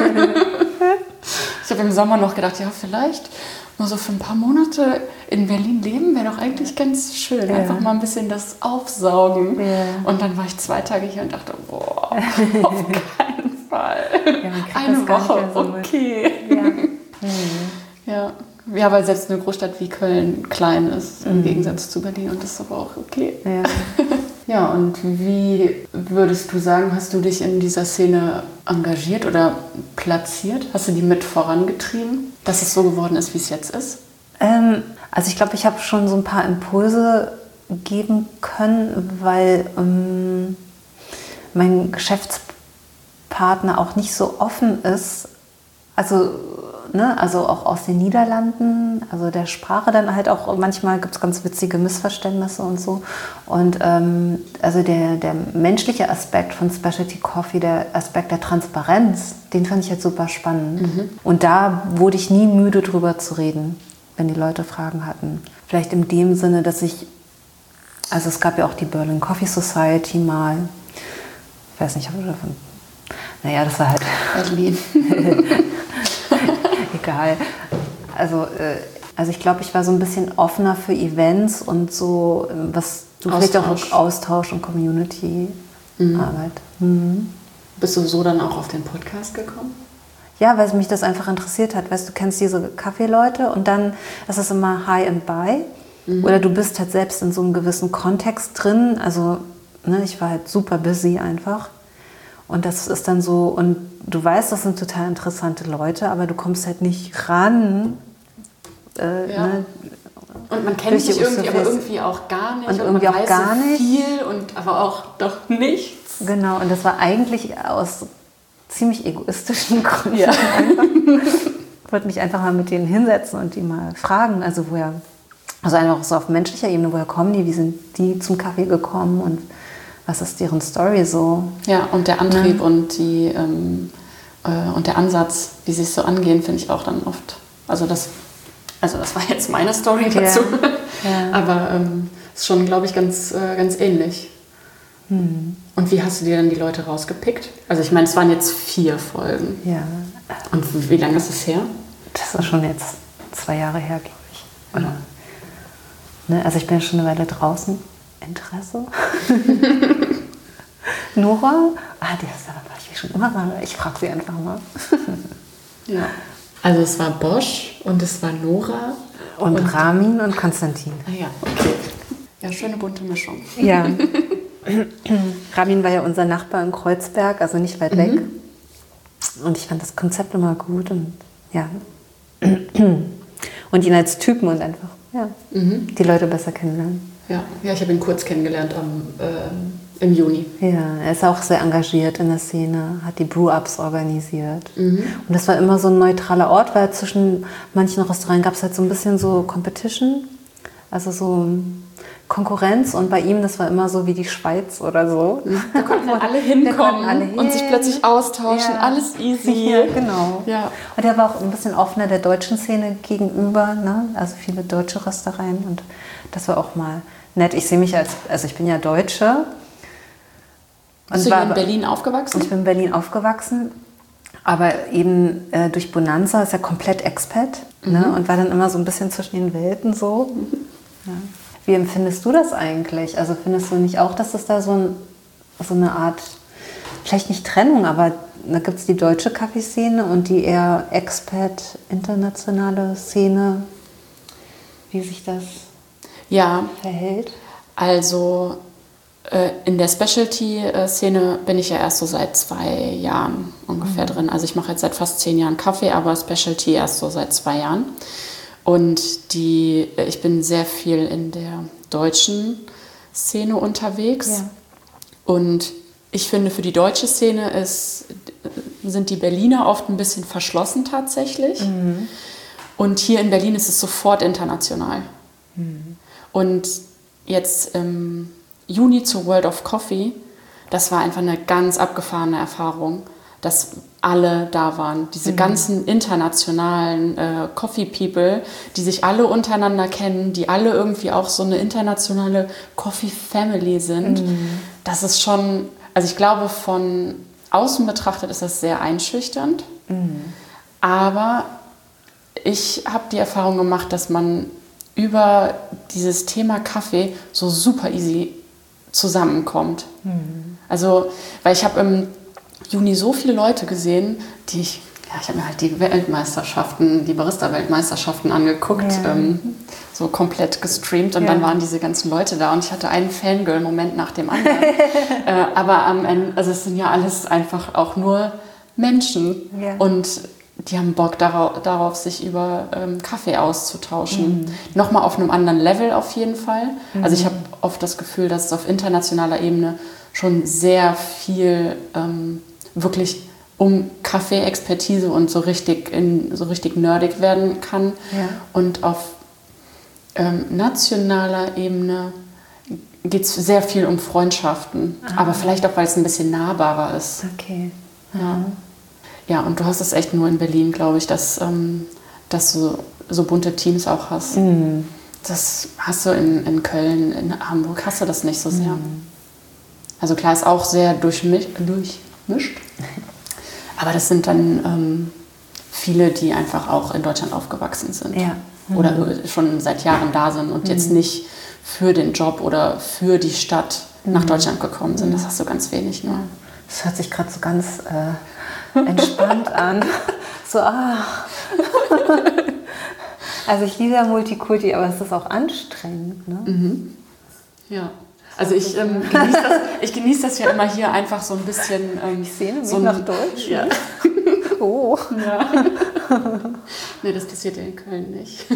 A: Ich habe im Sommer noch gedacht, ja, vielleicht nur so für ein paar Monate in Berlin leben wäre doch eigentlich ganz schön. Einfach mal ein bisschen das aufsaugen. Und dann war ich 2 Tage hier und dachte, boah, auf keinen Fall. Eine Woche, so okay. Ja, weil selbst eine Großstadt wie Köln klein ist, im Gegensatz zu Berlin. Und das ist aber auch okay. Ja, und wie würdest du sagen, hast du dich in dieser Szene engagiert oder platziert? Hast du die mit vorangetrieben, dass es so geworden ist, wie es jetzt ist?
B: Also ich glaube, ich habe schon so ein paar Impulse geben können, weil mein Geschäftspartner auch nicht so offen ist. Also auch aus den Niederlanden, also der Sprache dann halt auch, manchmal gibt es ganz witzige Missverständnisse und so. Und also der menschliche Aspekt von Specialty Coffee, der Aspekt der Transparenz, den fand ich jetzt super spannend. Und da wurde ich nie müde drüber zu reden, wenn die Leute Fragen hatten. Vielleicht in dem Sinne, dass also es gab ja auch die Berlin Coffee Society mal, ich weiß nicht, ob du davon, naja, das war halt
A: Berlin.
B: Egal. Also ich glaube, ich war so ein bisschen offener für Events und so, was du vielleicht auch Austausch und Community-Arbeit.
A: Bist du so dann auch auf den Podcast gekommen?
B: Ja, weil mich das einfach interessiert hat. Weißt du, kennst diese Kaffeeleute und dann ist es immer High and Buy. Oder du bist halt selbst in so einem gewissen Kontext drin. Also ich war halt super busy einfach. Und das ist dann so, und du weißt, das sind total interessante Leute, aber du kommst halt nicht ran.
A: Und man kennt sich irgendwie, aber irgendwie auch gar nicht.
B: Und irgendwie
A: man
B: auch
A: weiß
B: gar
A: so
B: nicht.
A: viel, aber auch doch nichts.
B: Genau, und das war eigentlich aus ziemlich egoistischen Gründen.
A: Ja.
B: Ich wollte mich einfach mal mit denen hinsetzen und die mal fragen, also einfach so auf menschlicher Ebene, woher kommen die, wie sind die zum Kaffee gekommen und was ist deren Story so?
A: Ja, und der Antrieb und und der Ansatz, wie sie es so angehen, finde ich auch dann oft. Also das war jetzt meine Story dazu. Ja. Aber ist schon, glaube ich, ganz ähnlich. Und wie hast du dir dann die Leute rausgepickt? Also ich meine, es waren jetzt 4 Folgen.
B: Ja.
A: Und wie lange ist es her?
B: Das ist schon jetzt 2 Jahre her, glaube ich. Oder? Also ich bin schon eine Weile draußen. Interesse? Nora? Die ist da, war ich schon immer mal. Ich frage sie einfach mal.
A: Ja. Also es war Bosch und es war Nora.
B: Und Ramin und Konstantin.
A: Ah ja, okay. Ja, schöne bunte Mischung.
B: Ja. Ramin war ja unser Nachbar in Kreuzberg, also nicht weit weg. Und ich fand das Konzept immer gut und ja. Und ihn als Typen und einfach, die Leute besser kennenlernen.
A: Ja, ich habe ihn kurz kennengelernt im Juni.
B: Ja, er ist auch sehr engagiert in der Szene, hat die Brew-Ups organisiert. Und das war immer so ein neutraler Ort, weil zwischen manchen Restaurants gab es halt so ein bisschen so Competition, also so Konkurrenz. Und bei ihm, das war immer so wie die Schweiz oder so.
A: Da konnten alle hinkommen und sich plötzlich austauschen, alles easy.
B: Ja, genau.
A: Ja.
B: Und er war auch ein bisschen offener der deutschen Szene gegenüber, ne? Also viele deutsche Röstereien und das war auch mal nett. Ich sehe mich also ich bin ja Deutsche.
A: Bist du hier in Berlin aufgewachsen?
B: Ich bin in Berlin aufgewachsen, aber eben durch Bonanza ist ja komplett Expat, ne? Und war dann immer so ein bisschen zwischen den Welten so. Ja. Wie empfindest du das eigentlich? Also findest du nicht auch, dass es da so eine Art, vielleicht nicht Trennung, aber da gibt es die deutsche Kaffeeszene und die eher Expat, internationale Szene, wie sich das verhält?
A: Also in der Specialty-Szene bin ich ja erst so seit 2 Jahren ungefähr drin. Also ich mache jetzt seit fast 10 Jahren Kaffee, aber Specialty erst so seit 2 Jahren. Und ich bin sehr viel in der deutschen Szene unterwegs. Ja. Und ich finde, für die deutsche Szene sind die Berliner oft ein bisschen verschlossen tatsächlich. Und hier in Berlin ist es sofort international. Und jetzt im Juni zur World of Coffee, das war einfach eine ganz abgefahrene Erfahrung, dass alle da waren. Diese ganzen internationalen Coffee People, die sich alle untereinander kennen, die alle irgendwie auch so eine internationale Coffee Family sind. Das ist schon, also ich glaube, von außen betrachtet ist das sehr einschüchternd. Aber ich habe die Erfahrung gemacht, dass man über dieses Thema Kaffee so super easy zusammenkommt. Also, weil ich habe im Juni so viele Leute gesehen, ich habe mir halt die Weltmeisterschaften, die Barista-Weltmeisterschaften angeguckt, so komplett gestreamt und dann waren diese ganzen Leute da und ich hatte einen Fangirl-Moment nach dem anderen. Aber am Ende, also es sind ja alles einfach auch nur Menschen und die haben Bock darauf, sich über Kaffee auszutauschen. Nochmal auf einem anderen Level auf jeden Fall. Also ich habe oft das Gefühl, dass es auf internationaler Ebene schon sehr viel wirklich um Kaffee-Expertise und so richtig nerdig werden kann. Ja. Und auf nationaler Ebene geht es sehr viel um Freundschaften. Aber vielleicht auch, weil es ein bisschen nahbarer ist.
B: Okay.
A: Ja, und du hast es echt nur in Berlin, glaube ich, dass du so bunte Teams auch hast. Das hast du in Köln, in Hamburg hast du das nicht so sehr. Also klar, ist auch sehr durchmischt. Aber das sind dann viele, die einfach auch in Deutschland aufgewachsen sind. Ja. Oder schon seit Jahren da sind und jetzt nicht für den Job oder für die Stadt nach Deutschland gekommen sind. Das hast du ganz wenig nur.
B: Das hört sich gerade so ganz entspannt an. So, Also ich liebe ja Multikulti, aber es ist auch anstrengend. Ne?
A: Ja. Also ich genieße das ja immer hier einfach so ein bisschen.
B: Ich sehne mich nach Deutsch.
A: Ja.
B: Oh.
A: Ja. Nee, das passiert ja in Köln nicht.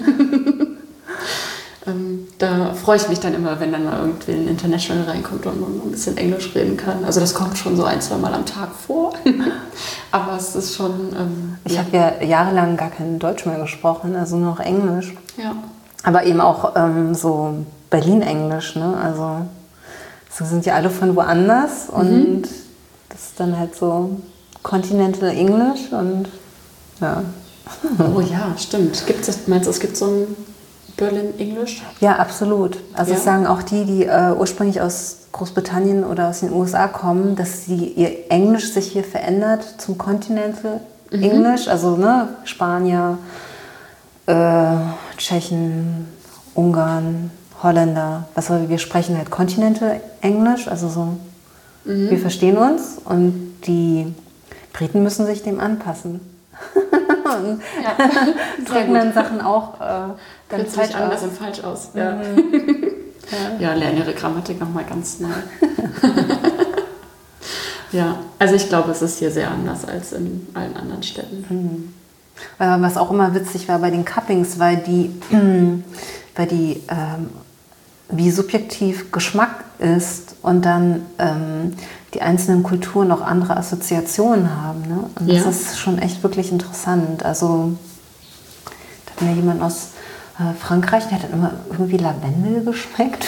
A: Da freue ich mich dann immer, wenn dann mal irgendwie ein International reinkommt und man ein bisschen Englisch reden kann. Also das kommt schon so 1-2 Mal am Tag vor. Aber es ist schon...
B: ich habe ja jahrelang gar kein Deutsch mehr gesprochen, also nur noch Englisch.
A: Ja.
B: Aber eben auch so Berlin-Englisch, ne? Also so sind ja alle von woanders und das ist dann halt so Continental English und ja.
A: Oh ja, stimmt. Meinst du, es gibt so ein Berlin English?
B: Ja, absolut. Also das sagen auch die ursprünglich aus Großbritannien oder aus den USA kommen, dass ihr Englisch sich hier verändert zum Continental English. Also ne, Spanier, Tschechen, Ungarn, Holländer. Wir sprechen halt Continental English, also so, wir verstehen uns und die Briten müssen sich dem anpassen. Und drücken dann Sachen auch dann falsch
A: anders und falsch aus. Ja. Ja, lernen ihre Grammatik nochmal ganz neu. Ja, also ich glaube, es ist hier sehr anders als in allen anderen Städten.
B: Was auch immer witzig war bei den Cuppings, weil die wie subjektiv Geschmack ist und dann die einzelnen Kulturen auch andere Assoziationen haben. Ne? Und das ist schon echt wirklich interessant. Also da hat mir jemand aus Frankreich, der hat dann immer irgendwie Lavendel geschmeckt.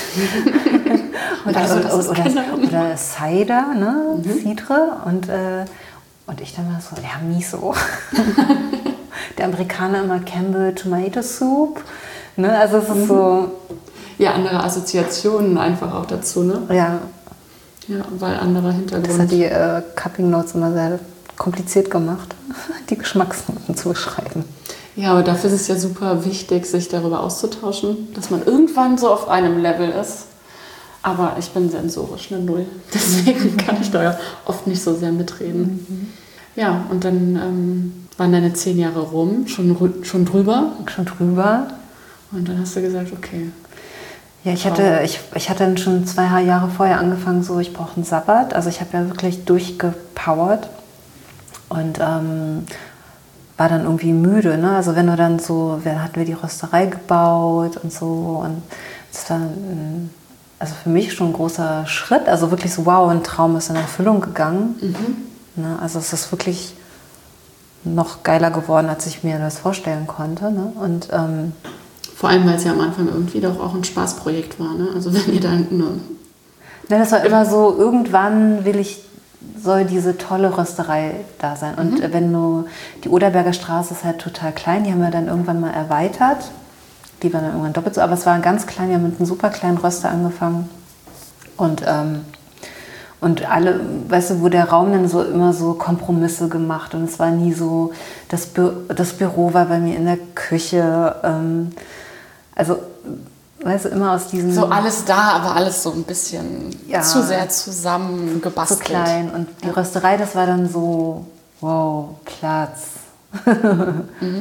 B: oder Cider, ne? Cidre. Und ich dann mal so, ja, Miso. Der Amerikaner immer Campbell Tomato Soup. Ne? Also es ist so...
A: Ja, andere Assoziationen einfach auch dazu, ne?
B: Ja.
A: Ja, weil anderer Hintergrund.
B: Das hat die Cupping Notes immer sehr kompliziert gemacht, die Geschmacksnoten zu beschreiben.
A: Ja, aber dafür ist es ja super wichtig, sich darüber auszutauschen, dass man irgendwann so auf einem Level ist. Aber ich bin sensorisch eine Null. Deswegen kann ich da ja oft nicht so sehr mitreden. Ja, und dann waren deine 10 Jahre rum, schon drüber.
B: Schon drüber.
A: Und dann hast du gesagt, okay.
B: Ja, ich hatte dann schon 2 Jahre vorher angefangen, so ich brauche einen Sabbat. Also ich habe ja wirklich durchgepowert und war dann irgendwie müde. Ne? Also wenn du dann so, hatten wir die Rösterei gebaut und so. Und das war also für mich schon ein großer Schritt. Also wirklich so, wow, ein Traum ist in Erfüllung gegangen. Ne? Also es ist wirklich noch geiler geworden, als ich mir das vorstellen konnte. Ne? Und
A: vor allem, weil es ja am Anfang irgendwie doch auch ein Spaßprojekt war, ne? Also wenn ihr dann nur...
B: Ja, das war immer so, irgendwann soll diese tolle Rösterei da sein. Und die Oderberger Straße ist halt total klein, die haben wir dann irgendwann mal erweitert. Die war dann irgendwann doppelt so, aber es war ganz klein, wir haben mit einem super kleinen Röster angefangen. Und alle, weißt du, wo der Raum dann so immer so Kompromisse gemacht und es war nie so, das Büro war bei mir in der Küche, also, weißt du, immer aus diesem...
A: So alles da, aber alles so ein bisschen zu sehr zusammengebastelt.
B: Zu klein. Und die Rösterei, das war dann so, wow, Platz.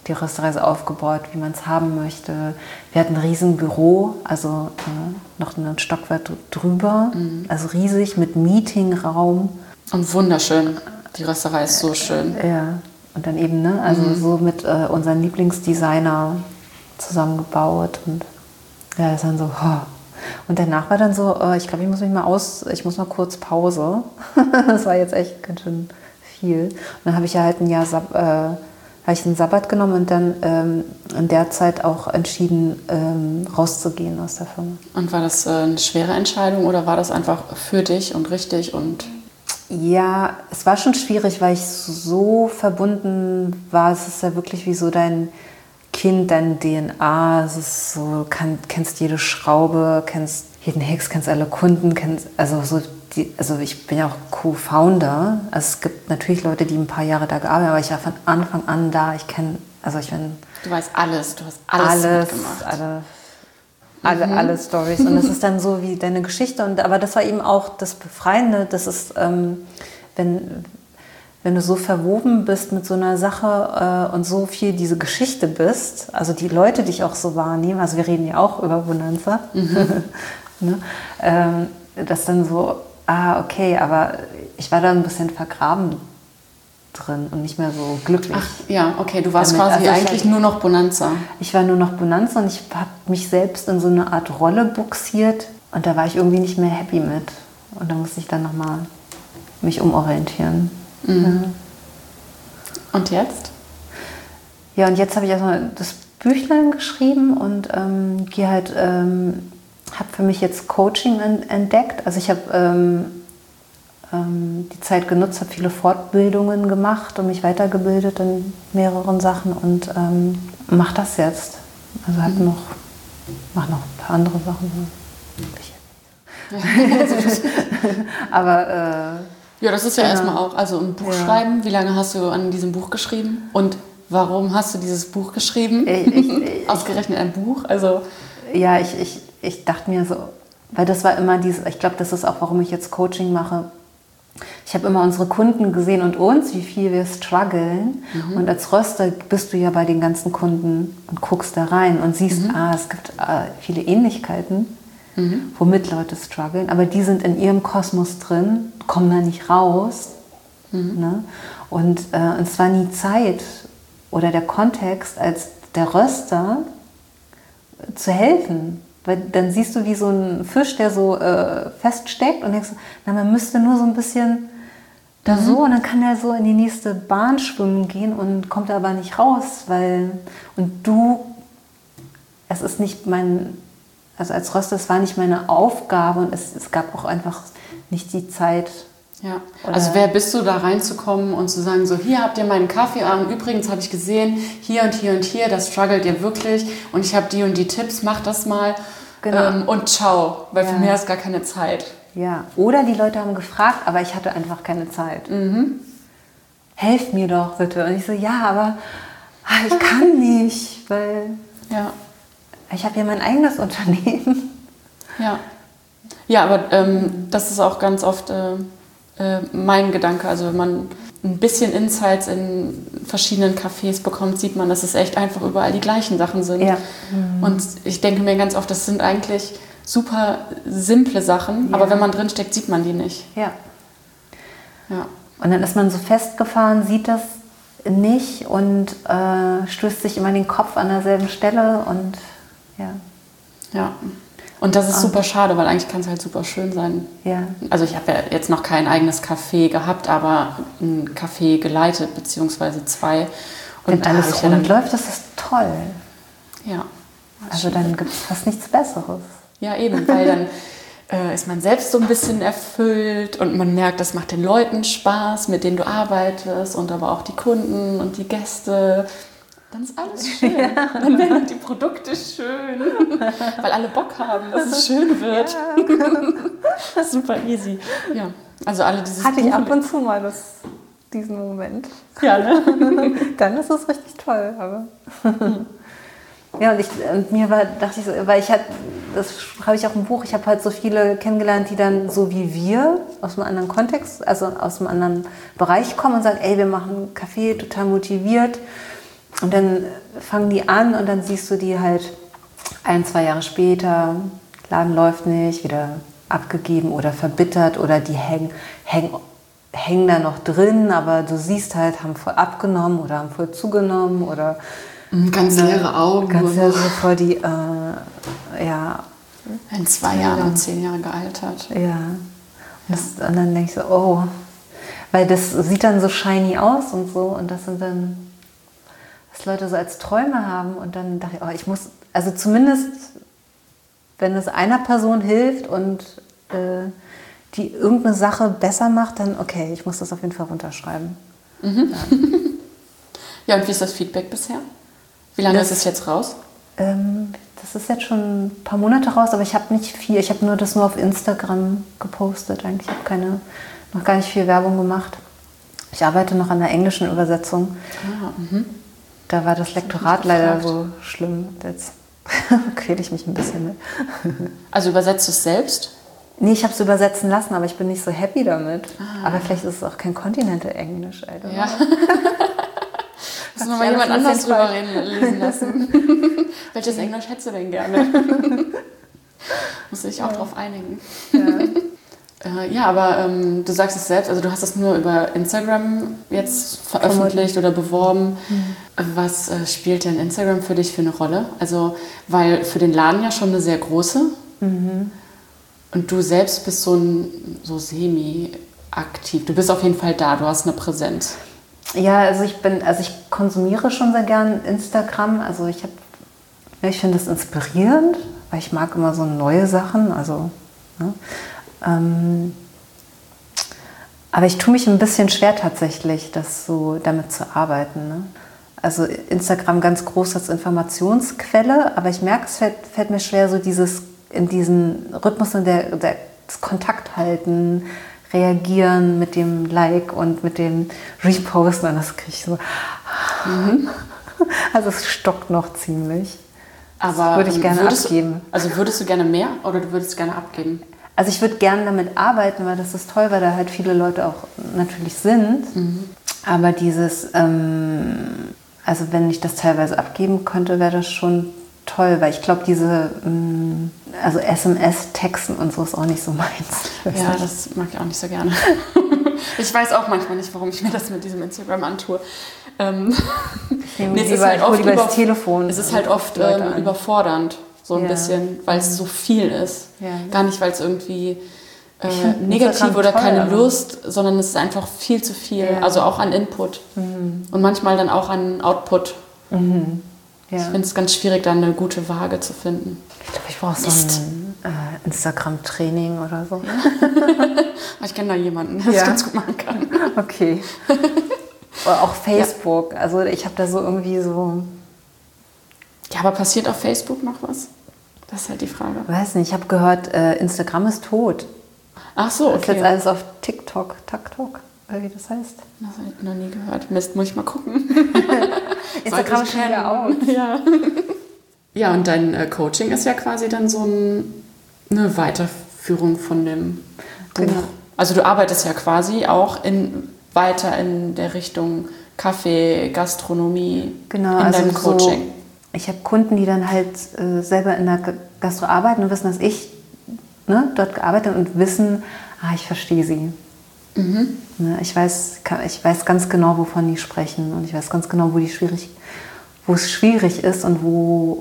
B: die Rösterei so aufgebaut, wie man es haben möchte. Wir hatten ein riesen Büro, also noch ein Stockwerk drüber, also riesig mit Meetingraum.
A: Und wunderschön. Die Rösterei ist so schön.
B: Ja, und dann eben, ne, also so mit unseren Lieblingsdesigner zusammengebaut und ja, das dann so, und danach war dann so, ich glaube, ich muss mal kurz Pause. Das war jetzt echt ganz schön viel. Und dann habe ich ja halt ein Jahr einen Sabbat genommen und dann in der Zeit auch entschieden, rauszugehen aus der Firma.
A: Und war das eine schwere Entscheidung oder war das einfach für dich und richtig und...
B: Ja, es war schon schwierig, weil ich so verbunden war. Es ist ja wirklich wie so dein Kind, deine DNA. Es ist so, kennst jede Schraube, kennst jeden Hex, kennst alle Kunden, also ich bin ja auch Co-Founder. Also es gibt natürlich Leute, die ein paar Jahre da gearbeitet haben, aber ich war von Anfang an da.
A: Du weißt alles, du hast alles mitgemacht.
B: Alle Storys. Und es ist dann so wie deine Geschichte. Aber das war eben auch das Befreiende. Das ist, wenn du so verwoben bist mit so einer Sache und so viel diese Geschichte bist, also die Leute dich auch so wahrnehmen, also wir reden ja auch über Bonanza, ne? Das dann so, okay, aber ich war da ein bisschen vergraben drin und nicht mehr so glücklich.
A: Ach ja, okay, du warst quasi eigentlich nur noch Bonanza.
B: Ich war nur noch Bonanza und ich habe mich selbst in so eine Art Rolle buxiert und da war ich irgendwie nicht mehr happy mit. Und da musste ich dann nochmal mich umorientieren.
A: Mhm. Ja. Und jetzt?
B: Ja, und jetzt habe ich erstmal das Büchlein geschrieben und habe für mich jetzt Coaching entdeckt. Also ich habe die Zeit genutzt, habe viele Fortbildungen gemacht und mich weitergebildet in mehreren Sachen und mache das jetzt. Also mache noch ein paar andere Sachen. Aber
A: ja, das ist ja erstmal auch, also ein Buch schreiben. Wie lange hast du an diesem Buch geschrieben? Und warum hast du dieses Buch geschrieben? Ausgerechnet ein Buch? Also
B: ja, ich dachte mir so, weil das war immer ich glaube, das ist auch, warum ich jetzt Coaching mache. Ich habe immer unsere Kunden gesehen und uns, wie viel wir strugglen. Und als Röster bist du ja bei den ganzen Kunden und guckst da rein und siehst, es gibt viele Ähnlichkeiten, womit Leute strugglen. Aber die sind in ihrem Kosmos drin, kommen da nicht raus. Ne? Und es war nie Zeit oder der Kontext, als der Röster zu helfen. Weil dann siehst du wie so ein Fisch, der so feststeckt und denkst, man müsste nur so ein bisschen da so und dann kann er so in die nächste Bahn schwimmen gehen und kommt aber nicht raus, es ist nicht also als Röster, es war nicht meine Aufgabe und es gab auch einfach nicht die Zeit.
A: Ja, also wer bist du, da reinzukommen und zu sagen, so hier habt ihr meinen Kaffee, übrigens habe ich gesehen, hier und hier und hier, das struggelt ihr wirklich und ich habe die und die Tipps, macht das mal und ciao, weil für mehr ist gar keine Zeit.
B: Ja, oder die Leute haben gefragt, aber ich hatte einfach keine Zeit. Helft mir doch bitte. Und ich so, ja, aber ich kann nicht, weil ich habe ja mein eigenes Unternehmen.
A: Ja, aber das ist auch ganz oft mein Gedanke. Also wenn man ein bisschen Insights in verschiedenen Cafés bekommt, sieht man, dass es echt einfach überall die gleichen Sachen sind. Ja. Und ich denke mir ganz oft, das sind eigentlich super simple Sachen, aber wenn man drinsteckt, sieht man die nicht.
B: Ja. Und dann ist man so festgefahren, sieht das nicht und stößt sich immer den Kopf an derselben Stelle und
A: ja. Und das ist super schade, weil eigentlich kann es halt super schön sein.
B: Ja.
A: Also ich habe ja jetzt noch kein eigenes Café gehabt, aber ein Café geleitet, beziehungsweise 2. Und
B: wenn alles rund läuft, das ist toll.
A: Ja.
B: Also dann gibt es fast nichts Besseres.
A: Ja, eben, weil dann ist man selbst so ein bisschen erfüllt und man merkt, das macht den Leuten Spaß, mit denen du arbeitest und aber auch die Kunden und die Gäste. Dann ist alles schön. Dann werden die Produkte schön, weil alle Bock haben, dass es schön wird. Ja. Super easy. Ja, also alle dieses
B: hatte ich ab und zu mal diesen Moment.
A: Ja, ne?
B: Dann ist es richtig toll. Aber ja, und mir dachte ich so, weil das schreibe ich auch im Buch, ich habe halt so viele kennengelernt, die dann so wie wir aus einem anderen Kontext, also aus einem anderen Bereich kommen und sagen, ey, wir machen Kaffee, total motiviert. Und dann fangen die an und dann siehst du die halt 1-2 Jahre später, Laden läuft nicht, wieder abgegeben oder verbittert oder die hängen da noch drin, aber du siehst halt, haben voll abgenommen oder haben voll zugenommen oder
A: ganz leere Augen.
B: Ganz leere, so voll die,
A: in 2 Jahren und 10 Jahre gealtert.
B: Ja. Und dann denke ich so, oh, weil das sieht dann so shiny aus und so und das sind dann, was Leute so als Träume haben und dann dachte ich, oh, ich muss, also zumindest, wenn es einer Person hilft und die irgendeine Sache besser macht, dann okay, ich muss das auf jeden Fall runterschreiben.
A: Mhm. Ja, und wie ist das Feedback bisher? Wie lange ist es jetzt raus?
B: Das ist jetzt schon ein paar Monate raus, aber ich habe nicht viel. Ich habe das nur auf Instagram gepostet. Eigentlich habe ich noch gar nicht viel Werbung gemacht. Ich arbeite noch an der englischen Übersetzung. Da war das Lektorat leider so schlimm. Jetzt quäle ich mich ein bisschen mit.
A: Also übersetzt du es selbst?
B: Nee, ich habe es übersetzen lassen, aber ich bin nicht so happy damit. Aber vielleicht ist es auch kein Continental-Englisch, Alter. Ja.
A: Muss noch mal jemand anders drüber lesen lassen. Welches Englisch hättest du denn gerne? Muss ich auch drauf einigen. Ja, aber du sagst es selbst, also du hast es nur über Instagram jetzt veröffentlicht oder beworben. Was spielt denn Instagram für dich für eine Rolle? Also, weil für den Laden ja schon eine sehr große. Und du selbst bist so semi-aktiv. Du bist auf jeden Fall da, du hast eine Präsenz.
B: Ja, also ich konsumiere schon sehr gern Instagram. Also ich finde das inspirierend, weil ich mag immer so neue Sachen. Also, ne? Aber ich tue mich ein bisschen schwer tatsächlich, damit zu arbeiten. Ne? Also Instagram ganz groß als Informationsquelle, aber ich merke, es fällt mir schwer, so in diesen Rhythmus das Kontakt halten, reagieren mit dem Like und mit dem Reposten, das kriege ich so. Also es stockt noch ziemlich.
A: Aber
B: das würde ich gerne abgeben.
A: Also würdest du gerne mehr oder du würdest gerne abgeben?
B: Also ich würde gerne damit arbeiten, weil das ist toll, weil da halt viele Leute auch natürlich sind. Aber also wenn ich das teilweise abgeben könnte, wäre das schon toll, weil ich glaube, also SMS-Texten und so ist auch nicht so meins.
A: Ja, das mag ich auch nicht so gerne. Ich weiß auch manchmal nicht, warum ich mir das mit diesem Instagram antue.
B: Es ist halt oft das Telefon.
A: Es ist halt oft überfordernd, so ein bisschen, weil es so viel ist. Ja. Gar nicht, weil es irgendwie negativ oder keine Lust, sondern es ist einfach viel zu viel. Ja. Also auch an Input und manchmal dann auch an Output. Ja. Ich finde es ganz schwierig, da eine gute Waage zu finden.
B: Ich glaube, ich brauche so ein Instagram-Training oder so.
A: Ich kenne da jemanden, der das ganz gut machen kann.
B: Okay. Oder auch Facebook. Ja. Also ich habe da so irgendwie so...
A: Ja, aber passiert auf Facebook noch was? Das ist halt die Frage.
B: Ich weiß nicht, ich habe gehört, Instagram ist tot.
A: Ach so, okay.
B: Das ist jetzt alles auf TikTok, wie das heißt.
A: Das habe ich noch nie gehört. Mist, muss ich mal gucken.
B: Instagram ist schon wieder out.
A: Ja. Ja, und dein Coaching ist ja quasi dann so eine Weiterführung von dem Buch. Genau. Also du arbeitest ja quasi auch weiter in der Richtung Kaffee, Gastronomie in deinem Coaching.
B: Ich habe Kunden, die dann halt selber in der Gastro arbeiten und wissen, dass ich dort gearbeitet habe und wissen, ich verstehe sie. Ich weiß ganz genau, wovon die sprechen und ich weiß ganz genau, wo es schwierig ist und wo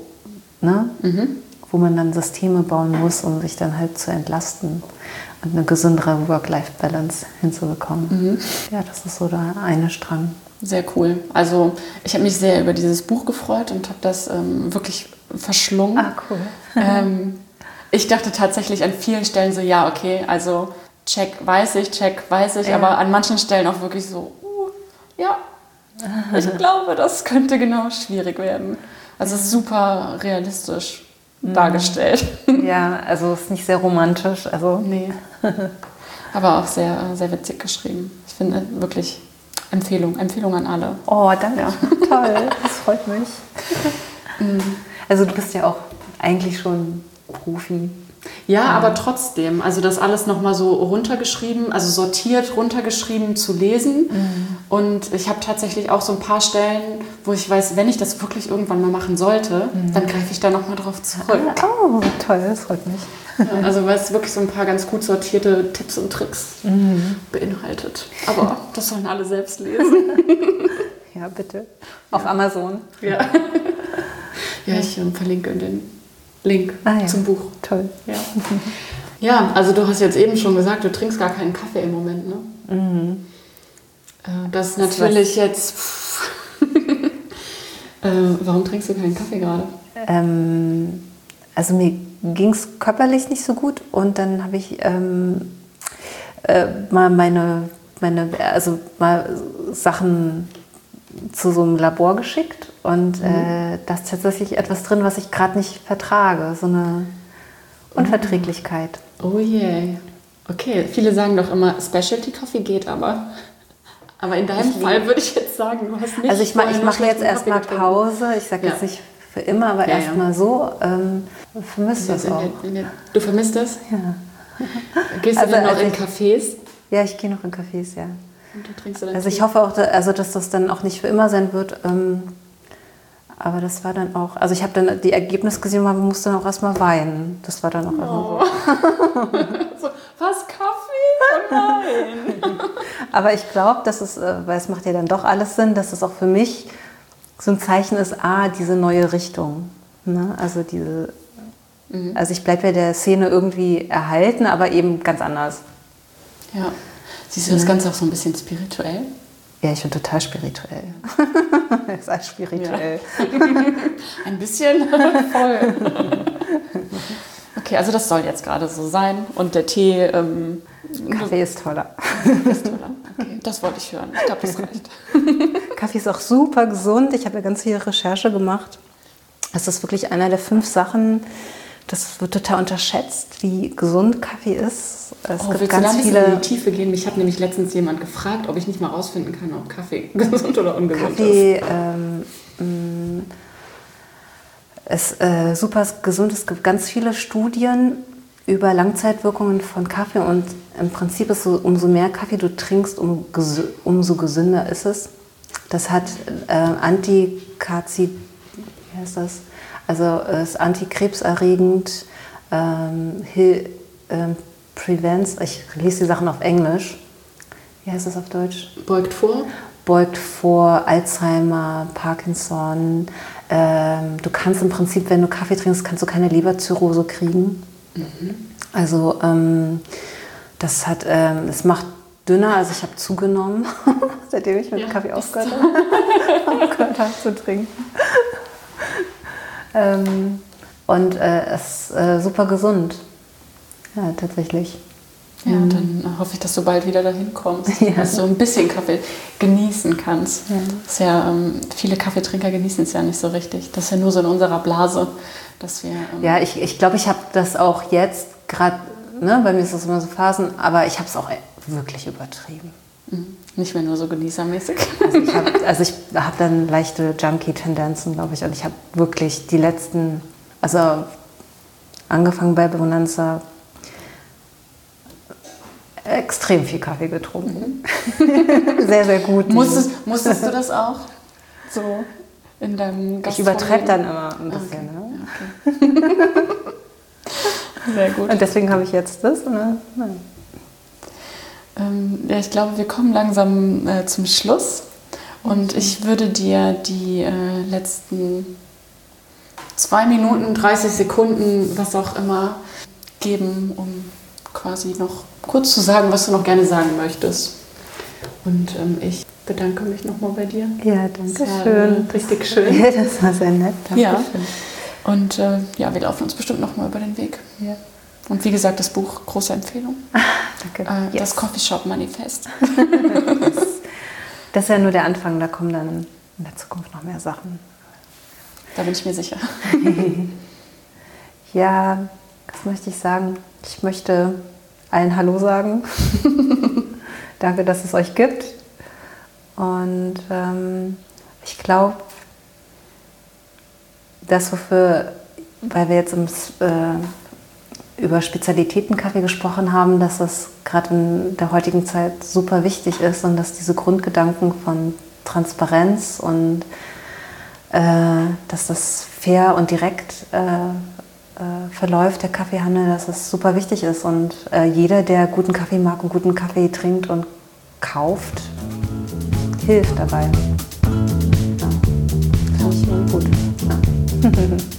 B: man dann Systeme bauen muss, um sich dann halt zu entlasten und eine gesündere Work-Life-Balance hinzubekommen. Ja, das ist so der eine Strang.
A: Sehr cool. Also ich habe mich sehr über dieses Buch gefreut und habe das wirklich verschlungen.
B: Cool.
A: Ich dachte tatsächlich an vielen Stellen so, ja, okay, also check weiß ich, ja. Aber an manchen Stellen auch wirklich so, ja, ich glaube, das könnte genau schwierig werden. Also es ist super realistisch dargestellt.
B: Ja, also es ist nicht sehr romantisch. Also
A: nee. Aber auch sehr, sehr witzig geschrieben. Ich finde wirklich Empfehlung an alle.
B: Oh, danke. Ja. Toll, das freut mich. Also du bist ja auch eigentlich schon Profi.
A: Ja, aber trotzdem, also das alles nochmal so runtergeschrieben, also sortiert runtergeschrieben zu lesen. Und ich habe tatsächlich auch so ein paar Stellen, wo ich weiß, wenn ich das wirklich irgendwann mal machen sollte, dann greife ich da nochmal drauf zurück.
B: Oh, toll, das freut mich.
A: Ja, also weil es wirklich so ein paar ganz gut sortierte Tipps und Tricks beinhaltet. Aber das sollen alle selbst lesen.
B: Ja, bitte. Auf Amazon.
A: Ja, ja, ich verlinke den Link zum Buch.
B: Toll.
A: Ja. Ja, also du hast jetzt eben schon gesagt, du trinkst gar keinen Kaffee im Moment, ne? Das ist natürlich jetzt... warum trinkst du keinen Kaffee gerade?
B: Also mir ging es körperlich nicht so gut und dann habe ich mal meine Sachen zu so einem Labor geschickt und da ist tatsächlich etwas drin, was ich gerade nicht vertrage, so eine Unverträglichkeit.
A: Oh je. Okay, viele sagen doch immer, Specialty Coffee geht aber. Aber in deinem Fall würde ich jetzt sagen, du hast nicht...
B: Also ich mache jetzt erstmal Pause, ich sage jetzt nicht für immer, aber erstmal so. Vermisst das auch.
A: Du vermisst das?
B: Ja.
A: Gehst du dann noch in Cafés?
B: Ja, ich gehe noch in Cafés, ja.
A: Und du trinkst dann
B: also ich hoffe auch, dass das dann auch nicht für immer sein wird. Aber das war dann auch, also ich habe dann die Ergebnisse gesehen und man musste dann auch erstmal weinen. Das war dann auch so.
A: So, was, Kaffee? Oh nein!
B: Aber ich glaube, dass es, weil es macht ja dann doch alles Sinn, dass es auch für mich so ein Zeichen ist, diese neue Richtung. Ne? Also also ich bleibe ja der Szene irgendwie erhalten, aber eben ganz anders.
A: Ja. Siehst du das Ganze auch so ein bisschen spirituell?
B: Ja, ich bin total spirituell. Es ist alles spirituell.
A: Ja. Ein bisschen voll. Okay, also das soll jetzt gerade so sein. Und der Tee...
B: Kaffee ist toller.
A: Ist toller. Okay, das wollte ich hören. Ich glaube, das reicht.
B: Kaffee ist auch super gesund. Ich habe ja ganz viel Recherche gemacht. Es ist wirklich einer der 5 Sachen, das wird total unterschätzt, wie gesund Kaffee ist. Es gibt
A: willst
B: ganz
A: du da ein bisschen
B: viele
A: in die Tiefe gehen? Mich hat nämlich letztens jemand gefragt, ob ich nicht mal rausfinden kann, ob Kaffee gesund oder ungesund
B: Kaffee ist super gesund. Es gibt ganz viele Studien über Langzeitwirkungen von Kaffee und im Prinzip ist so, umso mehr Kaffee du trinkst, umso gesünder ist es. Das hat wie heißt das? Also es ist antikrebserregend, prevents, ich lese die Sachen auf Englisch. Wie heißt das auf Deutsch?
A: Beugt vor?
B: Beugt vor Alzheimer, Parkinson. Du kannst im Prinzip, wenn du Kaffee trinkst, kannst du keine Leberzirrhose kriegen. Also es macht dünner, also ich habe zugenommen, seitdem ich mit Kaffee aufgehört habe zu trinken. Und es ist super gesund. Ja, tatsächlich.
A: Ja, und dann hoffe ich, dass du bald wieder dahin kommst, dass du ein bisschen Kaffee genießen kannst. Ja. Das ist ja, viele Kaffeetrinker genießen es ja nicht so richtig. Das ist ja nur so in unserer Blase, dass wir...
B: ja, ich glaube, ich habe das auch jetzt gerade, ne, bei mir ist das immer so Phasen, aber ich habe es auch wirklich übertrieben.
A: Nicht mehr nur so genießermäßig.
B: Also ich habe dann leichte Junkie-Tendenzen, glaube ich. Und ich habe wirklich die letzten, also angefangen bei Bonanza, extrem viel Kaffee getrunken. Sehr, sehr gut.
A: Musstest du das auch? So in deinem Gastro?
B: Ich übertreibe dann immer ein bisschen.
A: Okay. Ne? Okay. Sehr gut.
B: Und deswegen habe ich jetzt das. Ne?
A: Ja, ich glaube, wir kommen langsam zum Schluss. Und ich würde dir die letzten 2 Minuten, 30 Sekunden, was auch immer, geben, um quasi noch kurz zu sagen, was du noch gerne sagen möchtest. Und ich bedanke mich nochmal bei dir.
B: Ja, danke schön.
A: Richtig schön.
B: Ja, das war sehr nett. Danke
A: ja.
B: schön.
A: Und ja, wir laufen uns bestimmt nochmal über den Weg.
B: Ja.
A: Und wie gesagt, das Buch, große Empfehlung.
B: Danke.
A: Das Coffeeshop-Manifest.
B: Das ist ja nur der Anfang, da kommen dann in der Zukunft noch mehr Sachen.
A: Da bin ich mir sicher.
B: Ja, was möchte ich sagen? Ich möchte allen Hallo sagen. Danke, dass es euch gibt. Und ich glaube, das, weil wir jetzt über Spezialitätenkaffee gesprochen haben, dass das gerade in der heutigen Zeit super wichtig ist und dass diese Grundgedanken von Transparenz und dass das fair und direkt verläuft, der Kaffeehandel, dass das super wichtig ist. Und jeder, der guten Kaffee mag und guten Kaffee trinkt und kauft, hilft dabei. Ja, finde ich gut. Ja.